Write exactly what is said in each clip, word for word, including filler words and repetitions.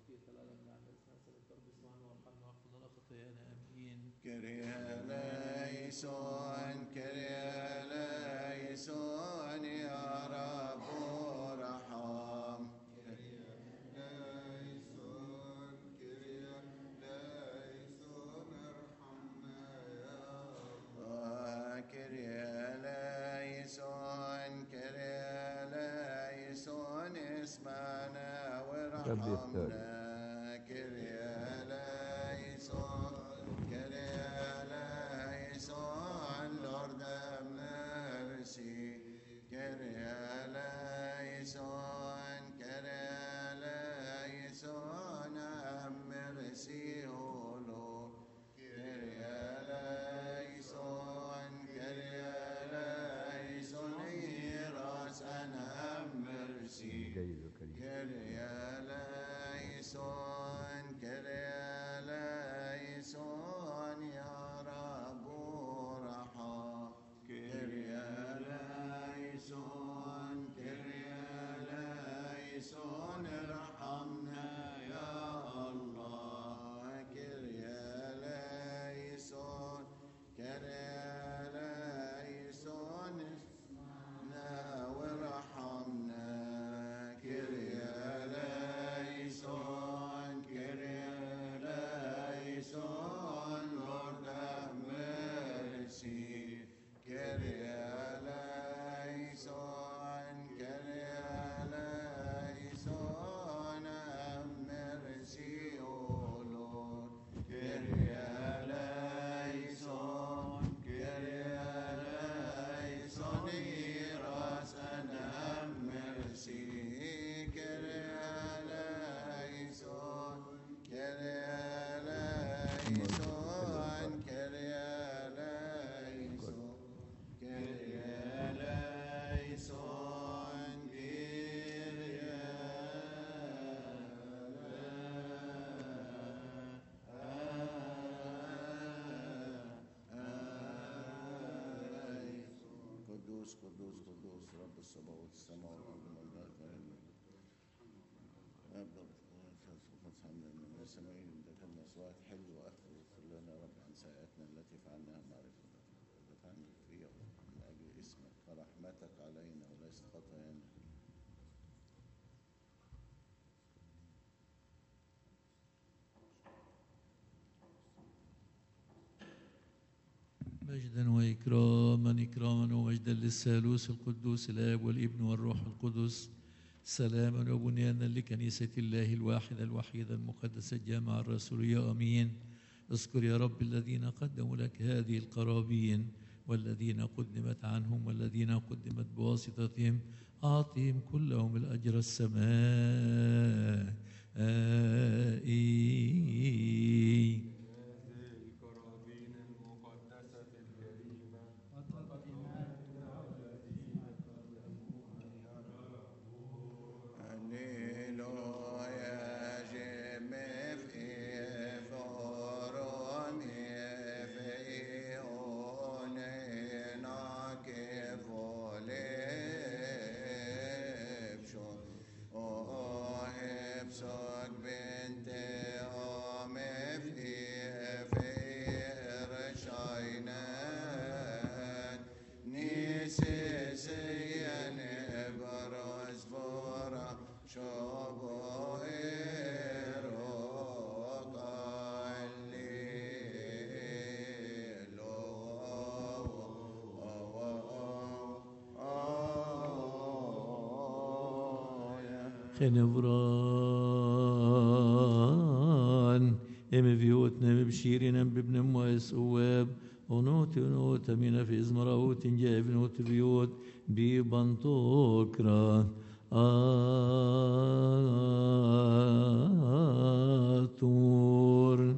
كرياليسون كرياليسون يا رب ارحم كرياليسون كرياليسون ارحمنا يا الله كرياليسون كرياليسون اسمعنا وارحمنا Lord have mercy, Kyrieleison, Kyrieleison, have mercy, O Lord, Kyrieleison, Kyrieleison, hear us and have mercy, Kyrieleison, Kyrieleison, Ya Rabbu. كرياليسون كرياليسون ارحمنا يا الله كرياليسون كرياليسون اسمعنا وارحمنا كرياليسون كرياليسون Lord have mercy Kyrieleison, Kyrieleison, have mercy, O Lord. Kyrieleison, Kyrieleison, hear us and have mercy. Kyrieleison, Kyrieleison, Kyrieleison. Kyrieleison, Kyrieleison. قدوس قدوس قدوس رب السماوات السماوات والأرض أفضل حمدا من السماء دخلنا صوات حلو وأخذ واغفر لنا رب عن سيئاتنا التي فعلناها معرفتنا دفعنا فيها من أجل اسمك فرحمتك علينا وليس خطايانا مجدا وإكراما إكراما ومجدا للثالوث القدوس الآب والابن والروح القدس سلاما وبنيانا لكنيسة الله الواحدة الوحيدة المقدسة الجامعة الرسولية آمين. اذكر يا رب الذين قدموا لك هذه القرابين والذين قدمت عنهم والذين قدمت بواسطتهم أعطهم كلهم الأجر السمائي. خنفران ام فيوتنا ببشيرنا بابن مواس اواب ونوت ونوت من في ازمراوت جاء نوت فيوت ببنطوكرا آتور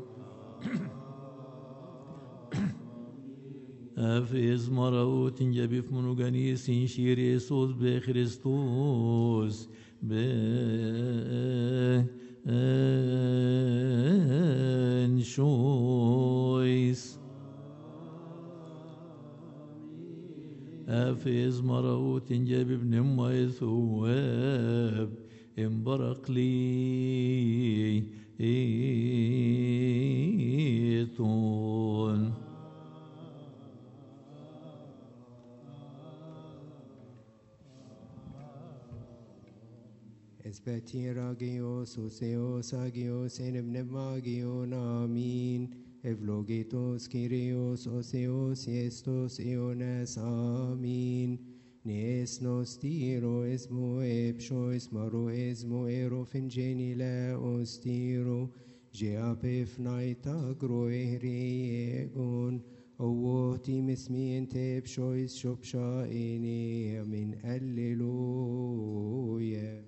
أفيز مراوت جاء في منوغانيس شير يسوس بخريستوس بنشويس أفيز مراوت جاب ابن أمي ثواب امبرق لي إيتون Espetir agios, useos agios, en pneumagion, amin. Evlogitos, Kyrios, oseos, iestos, iones, amin. Nes nos tiro, esmo epsho, esmaro, esmo ero, fingeni la ostiro. Geapef naita groehriegon. Ovoti mismien tepshois shopsha ene, amin, alleluia.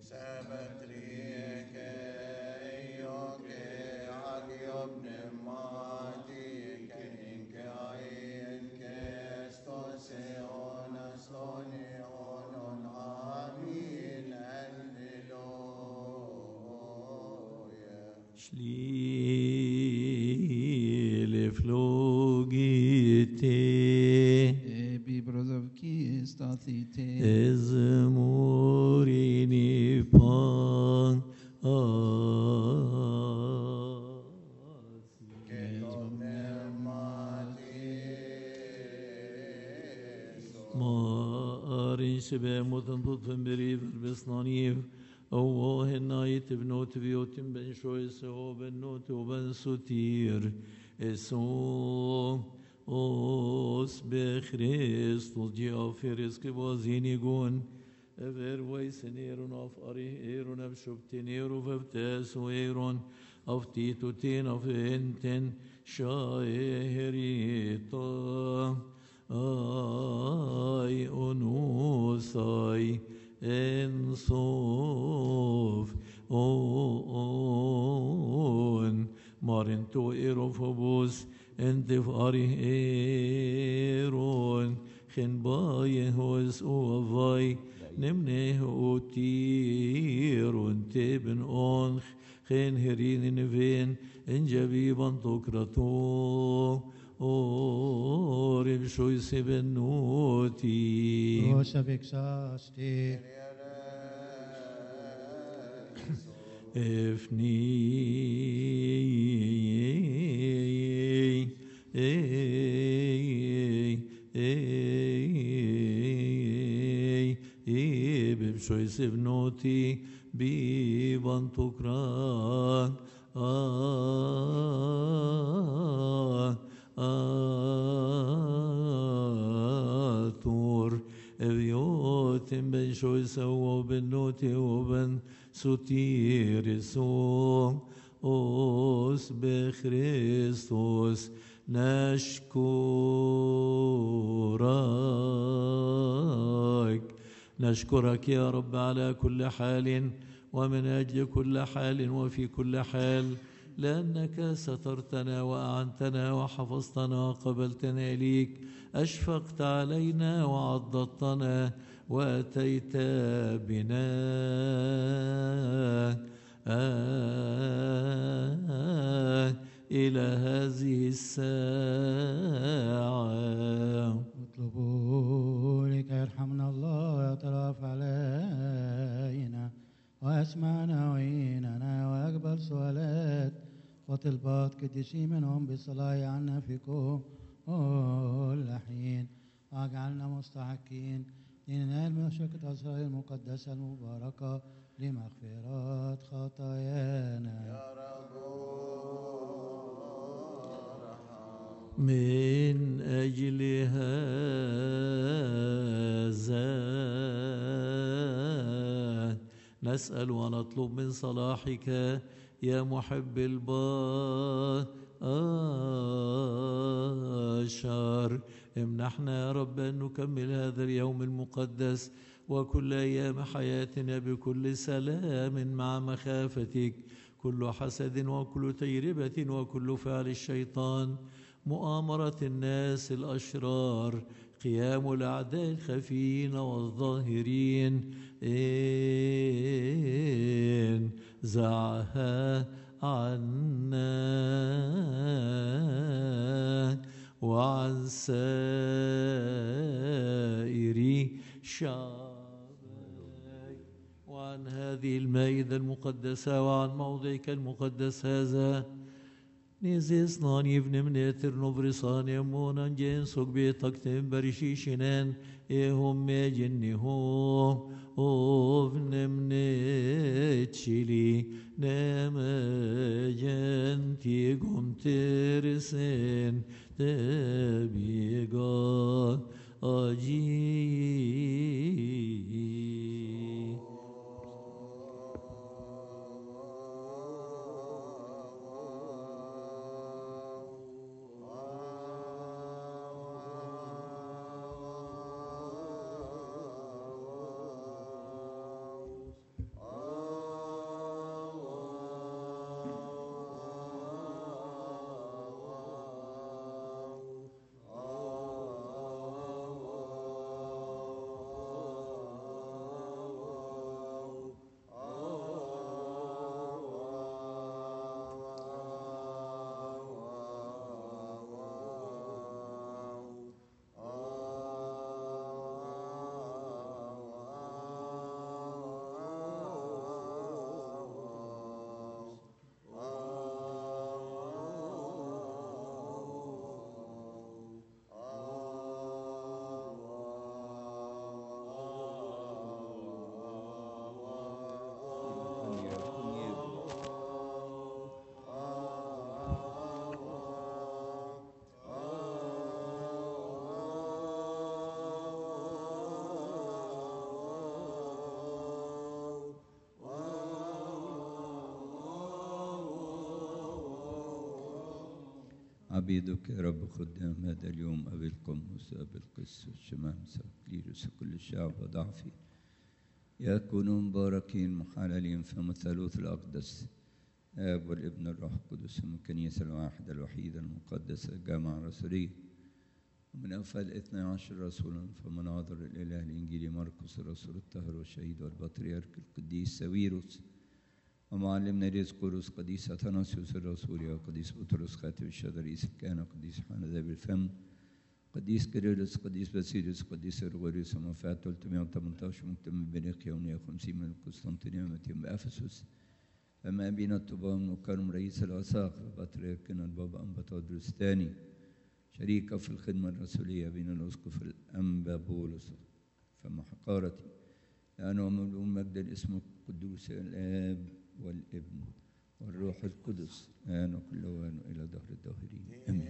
Schliele flogite Ebi brozovki stathite ezmurini pan ما أرين شبه متنطط بريف بصنانيف أوه النايت بنوت بيوتم بن شويس وبنوت وبن ستير اسو اوس بخريستوس جي فيرسك بوزينيغون افر ويسنيرون اف اري ايرون افشبتنيرو فبتاس ويرون اف تيتوتين اف انتن شاهريتا اي انوساي انصوف اون مارنتو ايروفوبوس انتف اري ايرون خن باي هوز اوفاي نمنه اوتيرون تبن اونخ خن هرين نفين انجبي بانتوكراتو اورب شوي سبنوتي Rosa vexasti, افني بشوي سبنوتي ببنتوكران آه آتور افيوتم بن شوي سوى بنوتي وبن سوتير سو اوس بخريستوس نشكرك نشكرك يا رب على كل حال ومن أجل كل حال وفي كل حال لأنك سترتنا وأعنتنا وحفظتنا وقبلتنا إليك أشفقت علينا وعضدتنا وأتيت بنا آه إلى هذه الساعة اطلبوا لك يرحمنا الله ويترأف علينا ويسمعنا ويعيننا ويقبل سؤالات وطلبات قديسين منهم بالصلاة عنا في كل حين واجعلنا مستحقين لننال من شركة أسرار المقدسة المباركة لمغفرة خطايانا من أجل هذا نسأل ونطلب من صلاحك يا محب البشر امنحنا يا رب أن نكمل هذا اليوم المقدس وكل أيام حياتنا بكل سلام مع مخافتك كل حسد وكل تجربة وكل فعل الشيطان مؤامرة الناس الأشرار قيام الأعداء الخفيين والظاهرين إن زعها عنا وعن سائر شعبك وعن عن هذه المائدة المقدسة وعن موضعك المقدس هذا نيزيس نان يفن من يتر نبرسان يمونا جنسوك بيتكتم برشيشنان إهم جنهم أوفن من تشيلي نام جنتي قم ترسن تبيغا أجي عبيدك يا رب خدام هذا اليوم أبي القمص أبي القس والشمامسة والكليروس وكل الشعب وضعفي يكونوا مباركين محللين في الثالوث الأقدس الآب والابن الروح القدس من الكنيسة الواحدة الوحيدة المقدسة الجامعة الرسولية ومن أوفى الاثنى عشر رسولا فمناظر الإله الإنجيلي مرقس الرسول الطاهر والشهيد والبطريرك القديس ساويروس ومعلمنا ديسقورس قديس أثناسيوس الرسول وقديس بطرس خاتم الشذريس الكهنة قديس يوحنا ذا بالفم قديس كيرلس قديس باسيليوس قديس غرغوريوس ومفات ثلاثمائة وثمانية عشر مكتمل بنيقيا ومئة وخمسين من القسطنطينية ومئتين بأفسس فما بين الطبان وكرم رئيس الأساقفة بطريركنا البابا أنبا تودروس الثاني شريكة في الخدمة الرسولية بين الأسقف الأنبا بولس فما حقارتي لأنه مملوء مجد الاسم القدوس الآب والابن والروح القدس آن وكل وان إلى دهر الداهرين آمين.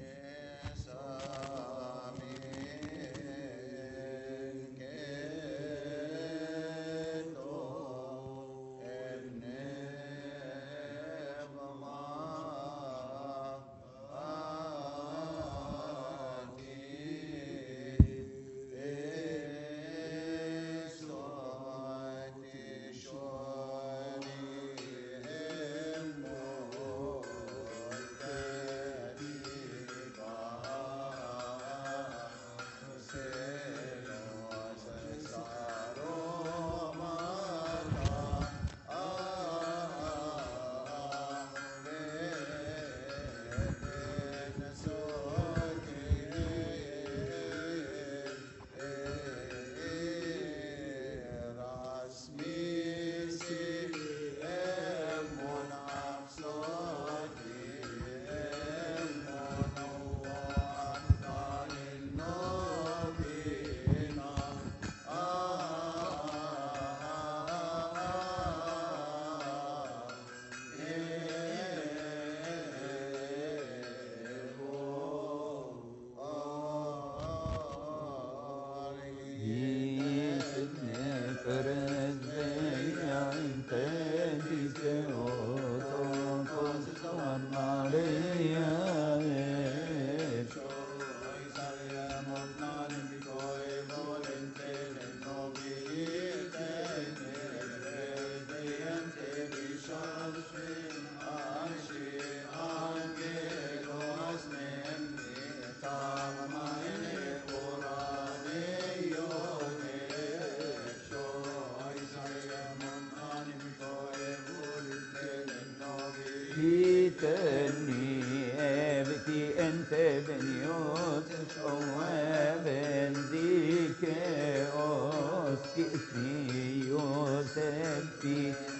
Dios في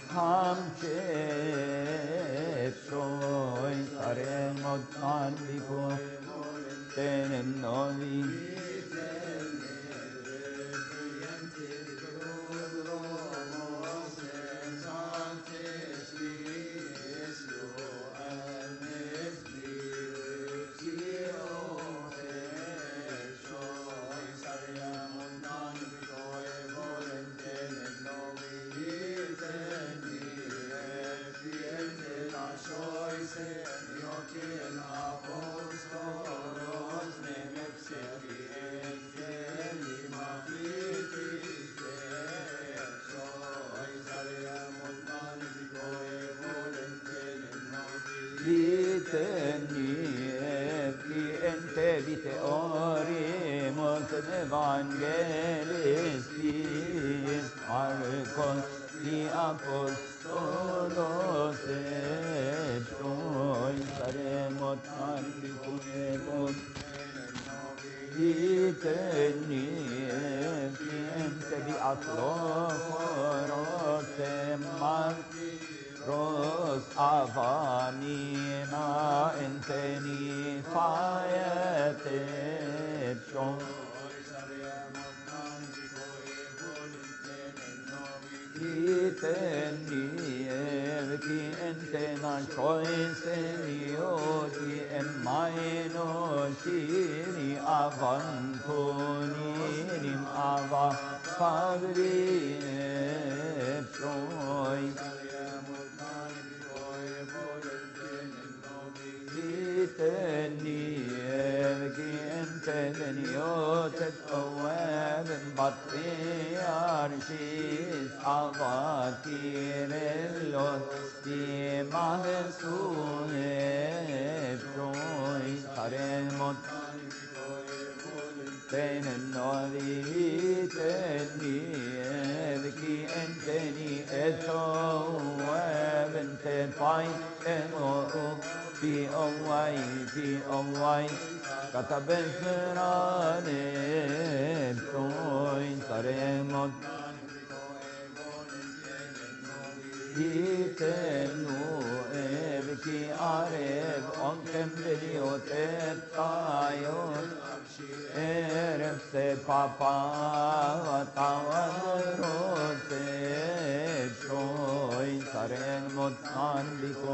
همشف شوي سارم مطان بكو تننوي Evangelistis Arcos di Apostolos Epsoi Saremot Anticunetum Diteni Fiente di Atloforos Martros Avamina Enteni Faete Epsoi Iteni evki entena choisenioti emmaino shiri avantonim ava pagri epsoi Iteni evki entenioti oevin patriarchis avatirellos di mahesune proi saremot tenenori teni evki enteni eto evente pai eno fi owai fi owai kataben serane proi saremot Itenu evki arev onkem deliotet tayot Erev se papa tavarot Epsoi saren motan biko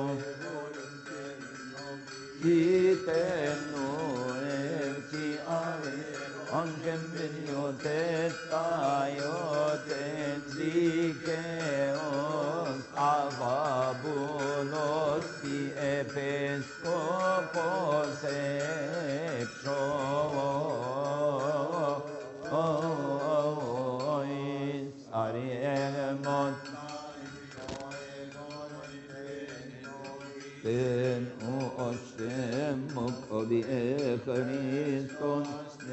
Itenu evki arev onkem deliotet tayot Enzikeos avabulos ti episkopos epsois ariemot ten o oshem mokobi echariston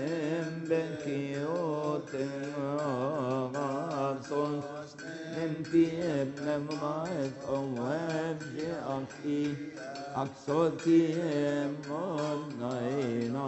nembenkioten Nempi emnemat owev je'aki aksoti emon naina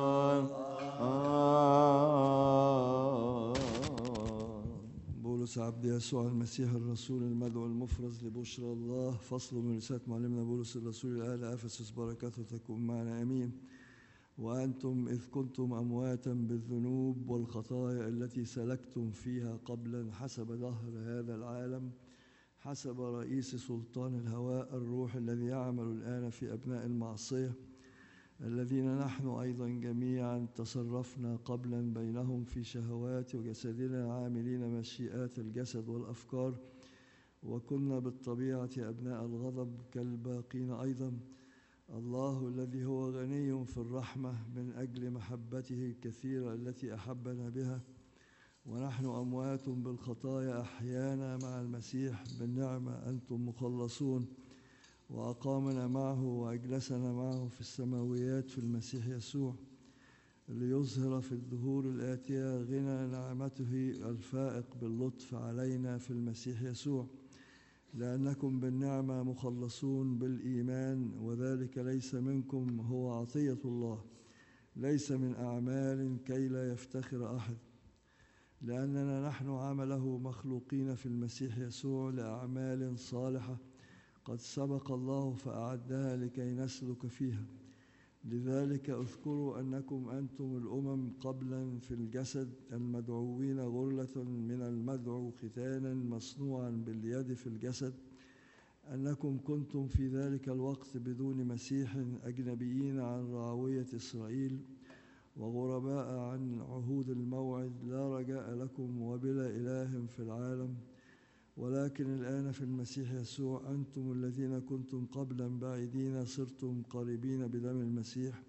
بولس عبد يسوع المسيح الرسول المدعو المفرز لبشرى الله فصل من رسالة معلمنا بولس الرسول لأهل أفسس بركاته تكون معنا آمين وأنتم إذ كنتم أمواتا بالذنوب والخطايا التي سلكتم فيها قبلا حسب دهر هذا العالم حسب رئيس سلطان الهواء الروح الذي يعمل الآن في أبناء المعصية الذين نحن أيضا جميعا تصرفنا قبلا بينهم في شهوات وجسدنا عاملين مشيئات الجسد والأفكار وكنا بالطبيعة أبناء الغضب كالباقين أيضا الله الذي هو غني في الرحمة من أجل محبته الكثيرة التي أحبنا بها ونحن أموات بالخطايا أحيانا مع المسيح بالنعمة أنتم مخلصون وأقامنا معه وأجلسنا معه في السماويات في المسيح يسوع ليظهر في الدهور الآتية غنى نعمته الفائق باللطف علينا في المسيح يسوع لأنكم بالنعمة مخلصون بالإيمان وذلك ليس منكم هو عطية الله ليس من أعمال كي لا يفتخر أحد لأننا نحن عمله مخلوقين في المسيح يسوع لأعمال صالحة قد سبق الله فأعدها لكي نسلك فيها. لذلك اذكروا أنكم أنتم الأمم قبلا في الجسد المدعوين غرلة من المدعو ختانا مصنوعا باليد في الجسد، أنكم كنتم في ذلك الوقت بدون مسيح أجنبيين عن رعوية إسرائيل وغرباء عن عهود الموعد، لا رجاء لكم وبلا إله في العالم. ولكن الآن في المسيح يسوع أنتم الذين كنتم قبلا بعيدين صرتم قريبين بدم المسيح،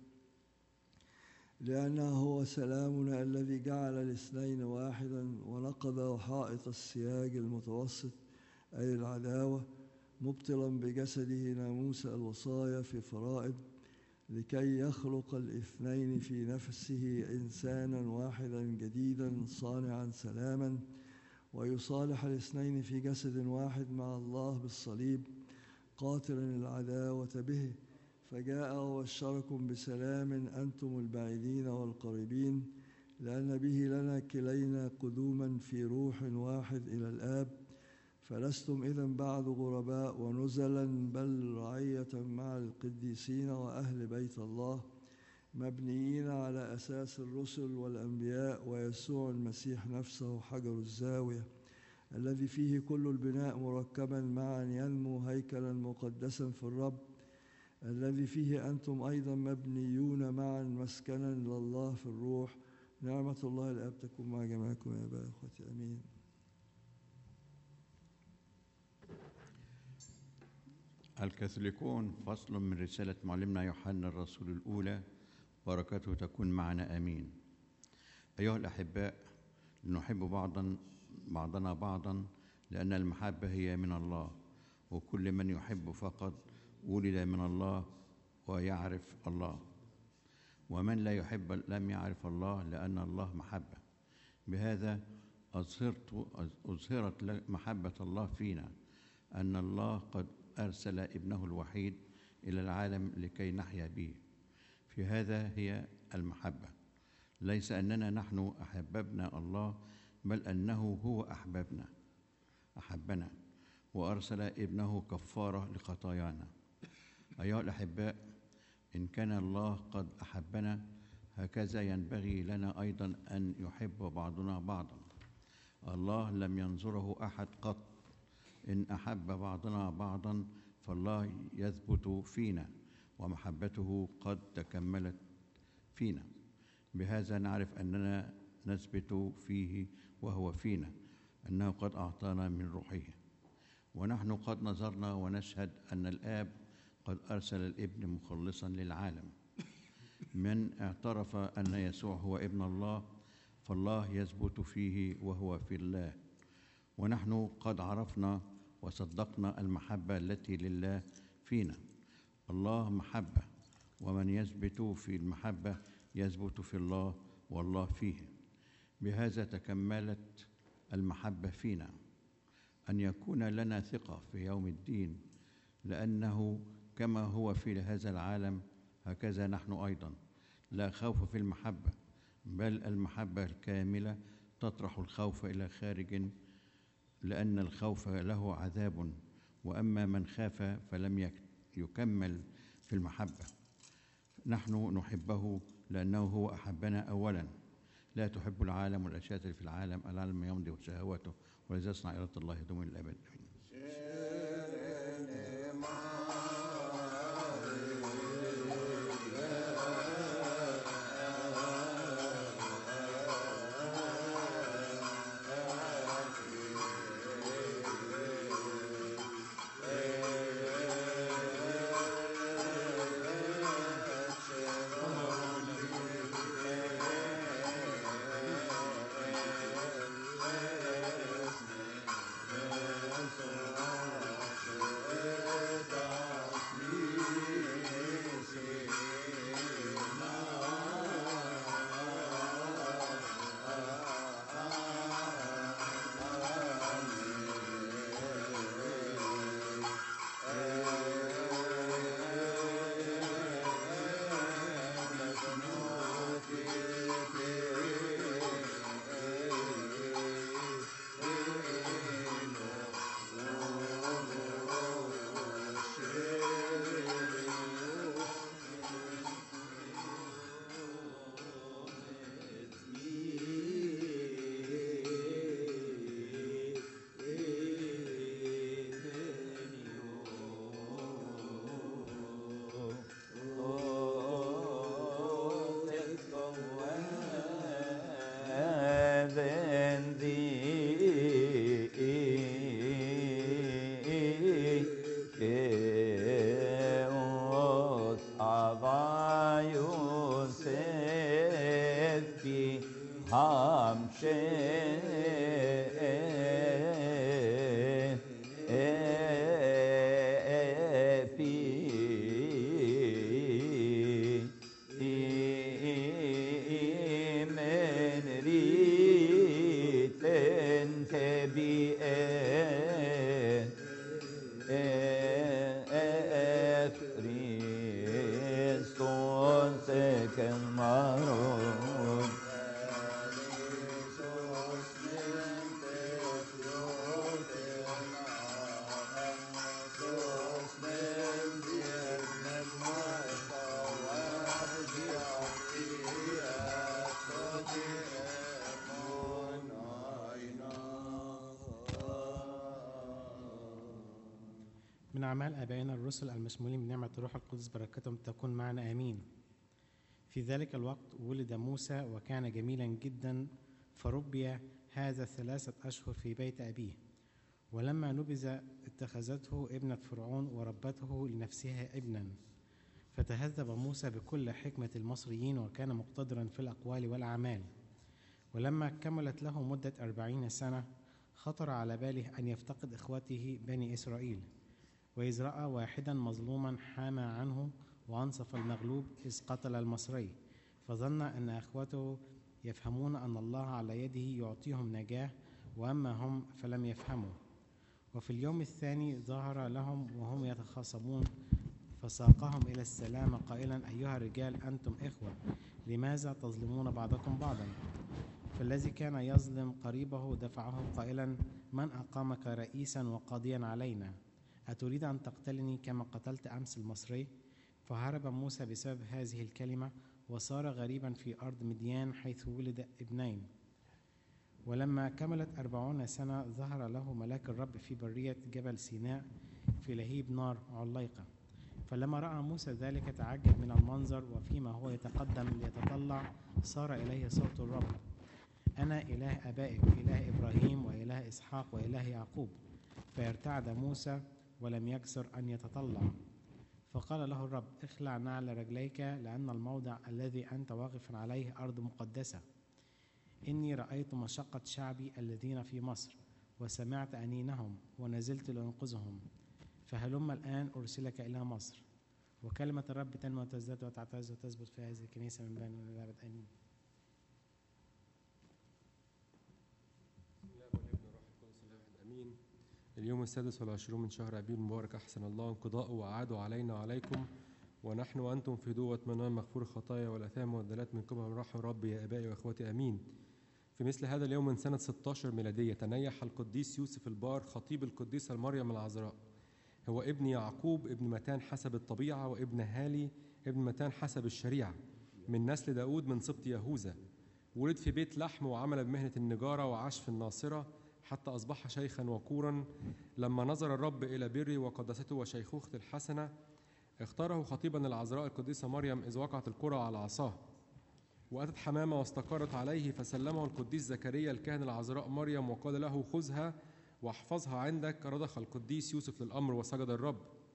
لأنه هو سلامنا الذي جعل الاثنين واحدا ونقض حائط السياج المتوسط أي العداوة، مبطلا بجسده ناموس الوصايا في فرائض، لكي يخلق الاثنين في نفسه إنسانا واحدا جديدا صانعا سلاما، ويصالح الاثنين في جسد واحد مع الله بالصليب، قاتلا العداوة به، فجاء وبشركم بسلام أنتم البعيدين والقريبين، لأن به لنا كلينا قدوما في روح واحد إلى الآب. فلستم إذن بعد غرباء ونزلا، بل رعية مع القديسين وأهل بيت الله، مبنيين على أساس الرسل والأنبياء ويسوع المسيح نفسه حجر الزاوية، الذي فيه كل البناء مركبا معا ينمو هيكلا مقدسا في الرب، الذي فيه أنتم أيضا مبنيون معا مسكنا لله في الروح. نعمة الله الآب تكون مع جميعكم يا أبا أخوتي، آمين. الكاثوليكون، فصل من رسالة معلمنا يوحنا الرسول الأولى، بركاته تكون معنا آمين. أيها الأحباء، لنحب بعضا بعضنا بعضا لأن المحبة هي من الله، وكل من يحب فقط ولد من الله ويعرف الله، ومن لا يحب لم يعرف الله لأن الله محبة. بهذا أظهرت أظهرت محبة الله فينا، أن الله قد أرسل ابنه الوحيد إلى العالم لكي نحيا به. في هذا هي المحبة، ليس أننا نحن أحببنا الله، بل أنه هو أحببنا أحبنا وأرسل ابنه كفارة لخطايانا. أيها الأحباء، إن كان الله قد أحبنا، هكذا ينبغي لنا أيضا أن يحب بعضنا بعضا. الله لم ينظره أحد قط. إن أحب بعضنا بعضا فالله يثبت فينا ومحبته قد تكملت فينا. بهذا نعرف أننا نثبت فيه وهو فينا، أنه قد أعطانا من روحه. ونحن قد نظرنا ونشهد أن الآب قد أرسل الابن مخلصا للعالم. من اعترف أن يسوع هو ابن الله فالله يثبت فيه وهو في الله. ونحن قد عرفنا وصدقنا المحبة التي لله فينا. الله محبة، ومن يثبت في المحبة يثبت في الله والله فيه. بهذا تكملت المحبة فينا، أن يكون لنا ثقة في يوم الدين، لأنه كما هو في هذا العالم هكذا نحن أيضا. لا خوف في المحبة، بل المحبة الكاملة تطرح الخوف إلى خارج، لأن الخوف له عذاب، وأما من خاف فلم يكمل في المحبة. نحن نحبه لأنه هو أحبنا أولا. لا تحب العالم والأشياء في العالم، العالم يمضي وشهواته، ولذا يصنع إرادة الله يدوم الأبد. Yes, كبي Christos كالمرون من أعمال آبائنا الرسل المشمولين بنعمة الروح القدس بركتهم تكون معنا آمين. في ذلك الوقت ولد موسى وكان جميلا جدا، فربي هذا ثلاثة أشهر في بيت أبيه. ولما نبذ اتخذته ابنة فرعون وربته لنفسها ابنا. فتهذب موسى بكل حكمة المصريين وكان مقتدرا في الأقوال والأعمال. ولما كملت له مدة أربعين سنة خطر على باله أن يفتقد إخوته بني إسرائيل، وإذ رأى واحدا مظلوما حامى عنه وأنصف المغلوب إذ قتل المصري، فظن أن أخوته يفهمون أن الله على يده يعطيهم نجاة، وأما هم فلم يفهموا. وفي اليوم الثاني ظهر لهم وهم يتخاصمون فساقهم إلى السلام قائلا: أيها الرجال أنتم إخوة، لماذا تظلمون بعضكم بعضا؟ فالذي كان يظلم قريبه دفعه قائلا: من أقامك رئيسا وقاضيا علينا؟ أتريد أن تقتلني كما قتلت أمس المصري؟ فهرب موسى بسبب هذه الكلمة وصار غريبا في أرض مديان حيث ولد ابنين. ولما كملت أربعون سنة ظهر له ملاك الرب في برية جبل سيناء في لهيب نار عليقة. فلما رأى موسى ذلك تعجب من المنظر، وفيما هو يتقدم ليتطلع صار إليه صوت الرب: أنا إله آبائك، إله إبراهيم وإله إسحاق وإله يعقوب. فارتعد موسى ولم يكسر أن يتطلع. فقال له الرب: اخلع نعل رجليك، لأن الموضع الذي أنت واقف عليه أرض مقدسة. إني رأيت مشقة شعبي الذين في مصر، وسمعت أنينهم، ونزلت لأنقذهم. فهلم الآن أرسلك إلى مصر. وكلمة الرب تنمو وتزداد وتعتز وتثبت في هذه الكنيسة من بين الأبد. آمين. آمين. اليوم السادس والعشرون من شهر أبيل المبارك، أحسن الله انقضاءه وأعاده علينا وعليكم، ونحن وأنتم في دوة منام مغفور الخطايا والأثام والدلات من قبل رحم ربي يا آبائي وأخواتي. آمين. في مثل هذا اليوم من سنة ستة عشر ميلادية تنيح القديس يوسف البار خطيب القديسة مريم العذراء. هو ابن يعقوب ابن متان حسب الطبيعة، وابن هالي ابن متان حسب الشريعة، من نسل داود من سبط يهوذا. ولد في بيت لحم وعمل بمهنة النجارة وعاش في الناصرة حتى أصبح شيخا وكورا. لما نظر الرب إلى بره وقدسته وشيخوخة الحسنة اختاره خطيبا العذراء القديسة مريم إذ وقعت القرى على عصاه. وأتت حمامة واستقرت عليه، فسلمه القديس زكريا الكاهن العذراء مريم وقال له: خذها واحفظها عندك. رضخ القديس يوسف للأمر وسجد الرب.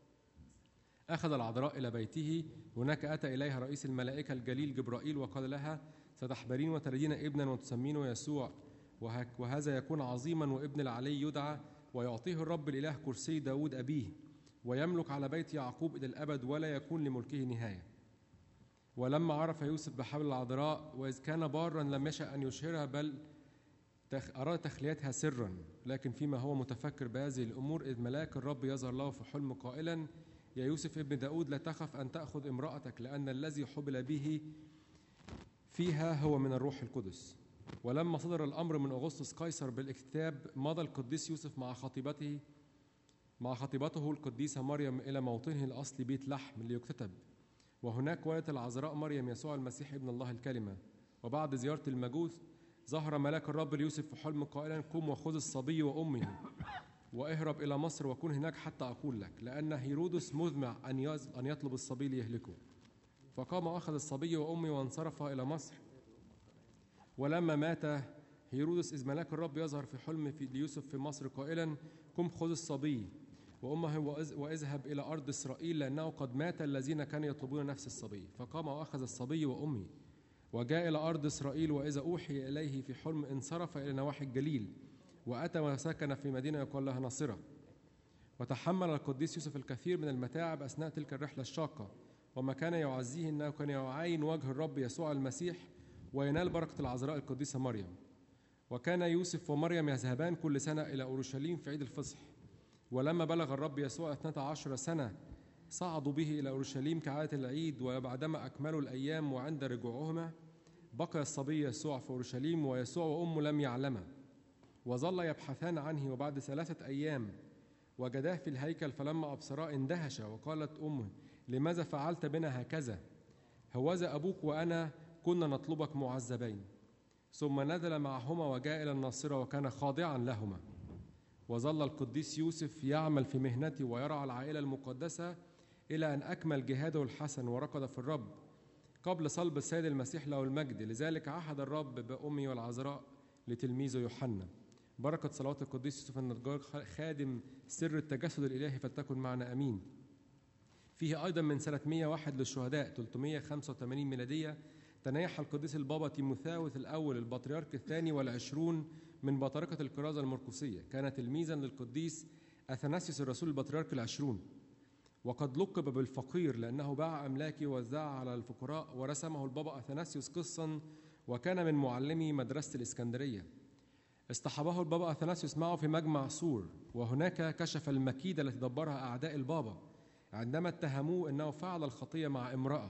أخذ العذراء إلى بيته، هناك أتى إليها رئيس الملائكة الجليل جبرائيل وقال لها: ستحبلين وتلدين ابنا وتسمينه يسوع، وهذا يكون عظيما وابن العلي يدعى، ويعطيه الرب الإله كرسي داود أبيه، ويملك على بيت يعقوب إلى الأبد ولا يكون لملكه نهاية. ولما عرف يوسف بحبل العذراء وإذ كان بارا لم يشأ أن يشهرها، بل أراد تخليتها سرا، لكن فيما هو متفكر بهذه الأمور إذ ملاك الرب يظهر له في حلم قائلا: يا يوسف ابن داود لا تخف أن تأخذ امرأتك، لأن الذي حبل به فيها هو من الروح القدس. ولما صدر الأمر من أغسطس قيصر بالاكتتاب مضى القديس يوسف مع خطيبته مع خطيبته القديسة مريم إلى موطنه الأصلي بيت لحم ليكتتب، وهناك ولدت العذراء مريم يسوع المسيح ابن الله الكلمة. وبعد زيارة المجوس ظهر ملاك الرب ليوسف في حلم قائلا: قم وخذ الصبي وأمه واهرب إلى مصر وكن هناك حتى أقول لك، لأن هيرودس مذمع أن يطلب الصبي ليهلكه. فقام وأخذ الصبي وأمه وانصرف إلى مصر. ولما مات هيرودس إذ ملاك الرب يظهر في حلم في ليوسف في مصر قائلا: قم خذ الصبي وأمه واذهب إلى أرض إسرائيل، لأنه قد مات الذين كانوا يطلبون نفس الصبي. فقام وأخذ الصبي وأمه وجاء إلى أرض إسرائيل، وإذا أوحي إليه في حلم انصرف إلى نواحي الجليل، وأتى وسكن في مدينة يقال لها ناصرة. وتحمل القديس يوسف الكثير من المتاعب أثناء تلك الرحلة الشاقة، وما كان يعزيه أنه كان يعاين وجه الرب يسوع المسيح وينال بركة العذراء القديسة مريم. وكان يوسف ومريم يذهبان كل سنة إلى أورشليم في عيد الفصح. ولما بلغ الرب يسوع اثنتا عشر سنة صعدوا به إلى أورشليم كعادة العيد، وبعدما أكملوا الأيام وعند رجوعهما بقي الصبي يسوع في أورشليم، ويسوع وأمه لم يعلما، وظل يبحثان عنه. وبعد ثلاثة أيام وجداه في الهيكل، فلما أبصراه اندهش، وقالت أمه: لماذا فعلت بنا هكذا؟ هوذا أبوك وأنا كنا نطلبك معذبين. ثم نزل معهما وجاء إلى الناصرة، وكان خاضعا لهما. وظل القديس يوسف يعمل في مهنته ويرعى العائلة المقدسة إلى أن أكمل جهاده الحسن وركض في الرب قبل صلب السيد المسيح له المجد. لذلك عهد الرب بأمي والعذراء لتلميذه يوحنا. بركة صلوات القديس يوسف النجار خادم سر التجسد الإلهي فلتكن معنا أمين. فيه أيضا من سنة مئة وواحد للشهداء ثلاثمئة وخمسة وثمانين ميلادية تنيح القديس البابا تيموثاوس الأول البطريرك الثاني والعشرون من بطريقة الكرازة المرقسية. كان تلميذا للقديس أثناسيوس الرسول البطريرك العشرون، وقد لقب بالفقير لأنه باع أملاكه ووزعها على الفقراء. ورسمه البابا أثناسيوس قسا، وكان من معلمي مدرسة الإسكندرية. اصطحبه البابا أثناسيوس معه في مجمع سور، وهناك كشف المكيدة التي دبرها أعداء البابا عندما اتهموه أنه فعل الخطية مع امرأة،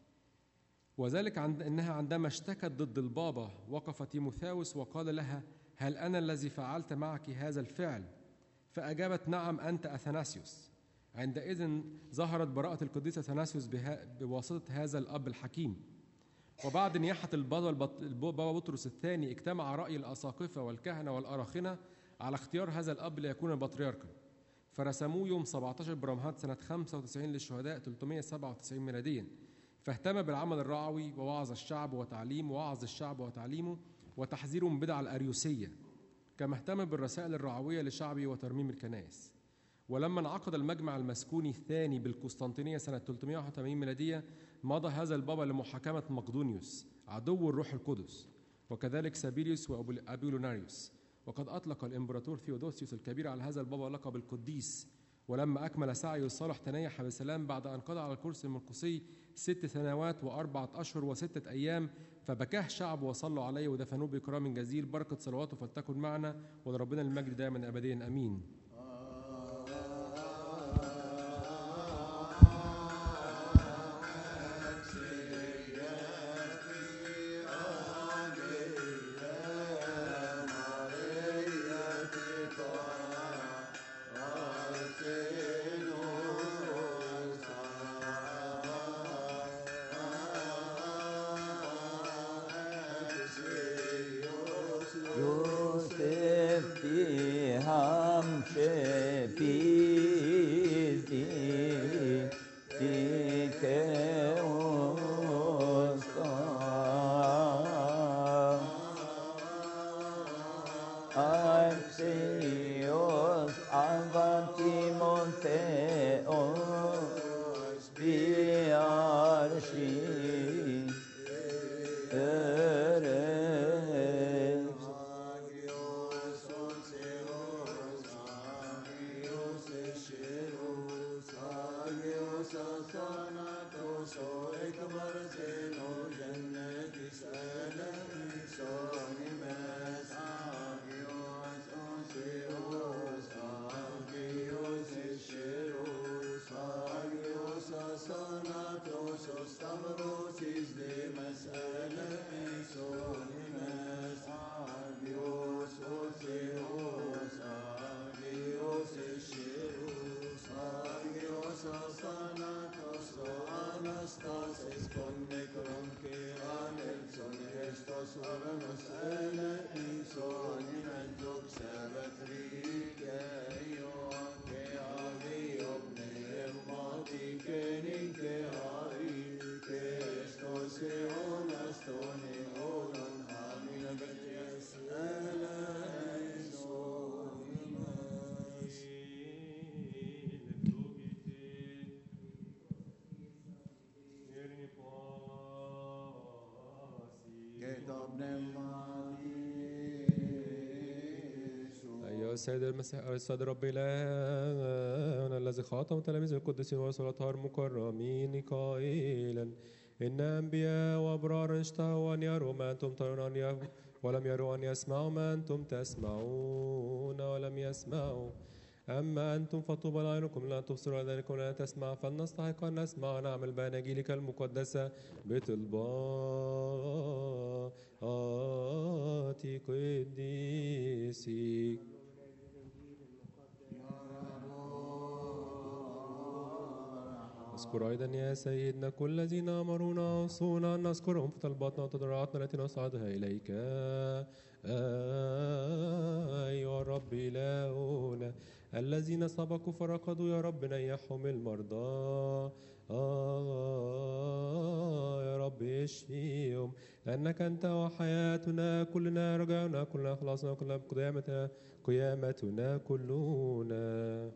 وذلك عند أنها عندما اشتكت ضد البابا وقف تيموثاوس وقال لها: هل أنا الذي فعلت معك هذا الفعل؟ فأجابت: نعم أنت أثناسيوس. عندئذ ظهرت براءة القديس أثناسيوس بواسطة هذا الأب الحكيم. وبعد نياحة البابا بطرس الثاني اجتمع رأي الأساقفة والكهنة والأراخنة على اختيار هذا الأب ليكون بطريركا، فرسموه يوم سبعة عشر برمهات سنة خمسة وتسعين للشهداء ثلاثمئة وسبعة وتسعين ميلاديا. فاهتم بالعمل الرعوي ووعظ الشعب وتعليمه ووعظ الشعب وتعليمه وتحذيره من بدع الأريوسية، كما اهتم بالرسائل الرعوية لشعبه وترميم الكنائس. ولما انعقد المجمع المسكوني الثاني بالقسطنطينية سنة ثلاثمئة وواحد وثمانين ميلادية مضى هذا البابا لمحاكمة مقدونيوس عدو الروح القدس، وكذلك سابيليوس وأبولوناريوس. وقد أطلق الإمبراطور ثيودوسيوس الكبير على هذا البابا لقب القديس. ولما أكمل سعيه الصالح تنيح بسلام بعد أن قضى على الكرسي المرقسي ست سنوات وأربعة أشهر وستة أيام، فبكاه شعب وصلوا عليه ودفنوه بإكرام جزيل. بركة صلواته فلتكن معنا، ولربنا المجد دائما أبديا أمين. أيها السيد المسيح السيد رب إلهنا الذي خاطب تلاميذ القديسين ورسولته المكرمين قائلا: إن أنبياء وأبرار اشتهوا أن يروا ما أنتم ترون أن ولم يروا أن يسمعوا ما أنتم تسمعون ولم يسمعوا. أما أنتم فطوبى لعينكم لا تبصروا وآذانكم لا تسمع، فلنستحق أن نسمع ونعمل بأناجيلك المقدسة بطلبات قديسك. اذكر أيضا يا سيدنا كل الذين أمرونا وصونا أن نذكرهم في طلباتنا وتضرعاتنا التي نصعدها إليك أيها الرب إلهنا. الذين سبقوا فرقدوا يا رب نيحهم المرضى آه يا رب اشفيهم، لأنك أنت وحياتنا كلنا رجعنا كلنا خلاصنا كلنا قيامتنا قيامتنا كلنا.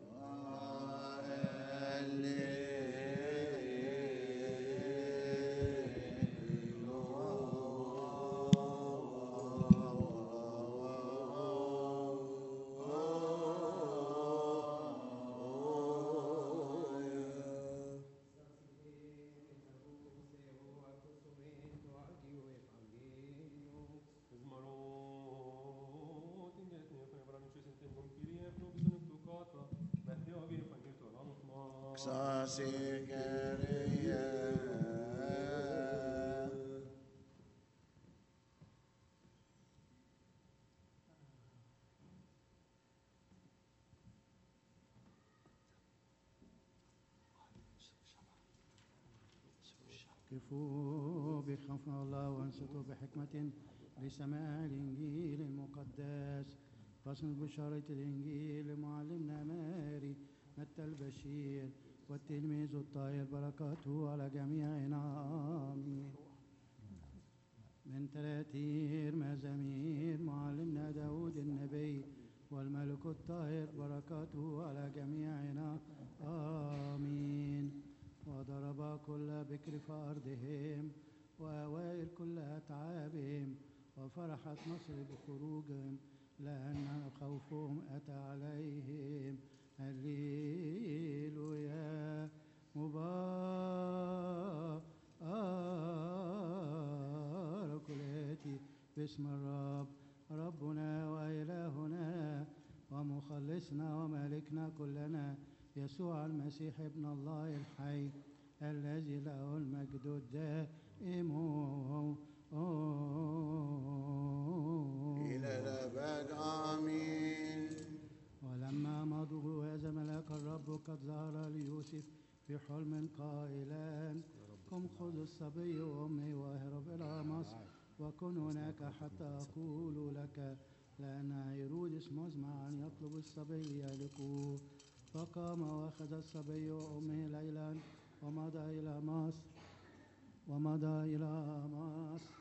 كفوا بخوف الله وانصتوا بحكمة لسماع الإنجيل المقدس. فصل بشارة الإنجيل لمعلمنا ماري متى البشير والتلميذ الطاهر بركاته على جميعنا آمين. من تراتير مزامير معلمنا داود النبي والملك الطاهر بركاته على جميعنا آمين. وضرب كل بكر في أرضهم وأوائل كل أتعابهم، وفرحت مصر بخروجهم لأن خوفهم أتى عليهم. هللويا مبارك الآتي باسم الرب ربنا وإلهنا ومخلصنا ومالكنا كلنا يسوع المسيح ابن الله الحي الذي له المجد الدائم إلى الأبد آمين. ولما مضوا هذا ملاك الرب قد ظهر ليوسف في حلم قائلا قم خذ الصبي وأمه واهرب إلى مصر وكن هناك حتى أقول لك، لأن هيرودس مزمع أن يطلب الصبي يهلكوه. فقام وأخذ الصبي وأمه ليلا ومضى إلى مصر ومضى إلى مصر.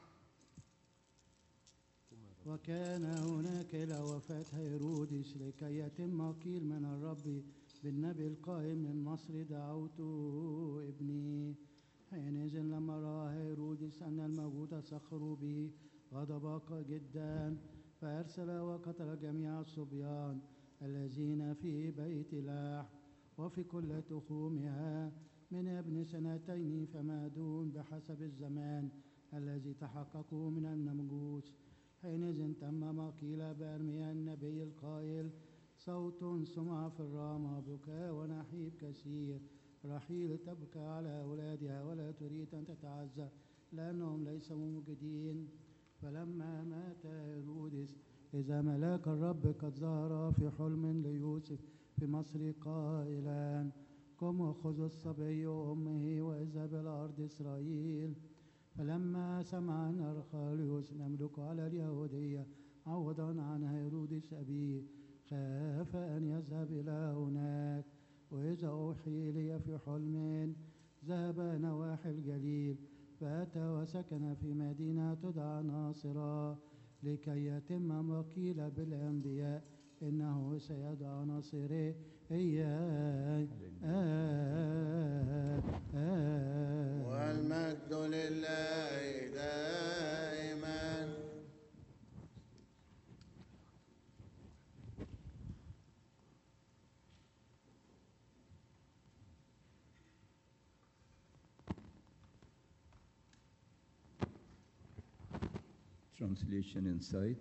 وكان هناك إلى وفاة هيرودس لكي يتم قيل من الرب بالنبي القائم من مصر دعوت ابني. حينئذ لما رأى هيرودس أن الموجود سخروا به غضب جدا، فأرسل وقتل جميع الصبيان الذين في بيت لحم وفي كل تخومها من ابن سنتين فما دون بحسب الزمان الذي تحققوا من النمجوس. حينئذ تم ما قيل بأرميا النبي القائل صوت سمع في الرامة بكاء ونحيب كثير، رحيل تبكى على أولادها ولا تريد أن تتعزى لأنهم ليسوا موجودين. فلما مات هيرودس إذا ملاك الرب قد ظهر في حلم ليوسف في مصر قائلا قم وخذ الصبي وأمه واذهب إلى أرض إسرائيل. فلما سمع أن أرخلاوس يملك على اليهودية عوضا عن هيرودس أبيه خاف أن يذهب إلى هناك. وإذا أوحي لي في حلم ذهب نواحي الجليل، فأتى وسكن في مدينة تدعى ناصرة لكي يتم ما قيل بالأنبياء إنه سيدعى ناصري إياه. والمجد لله دائما. translation inside.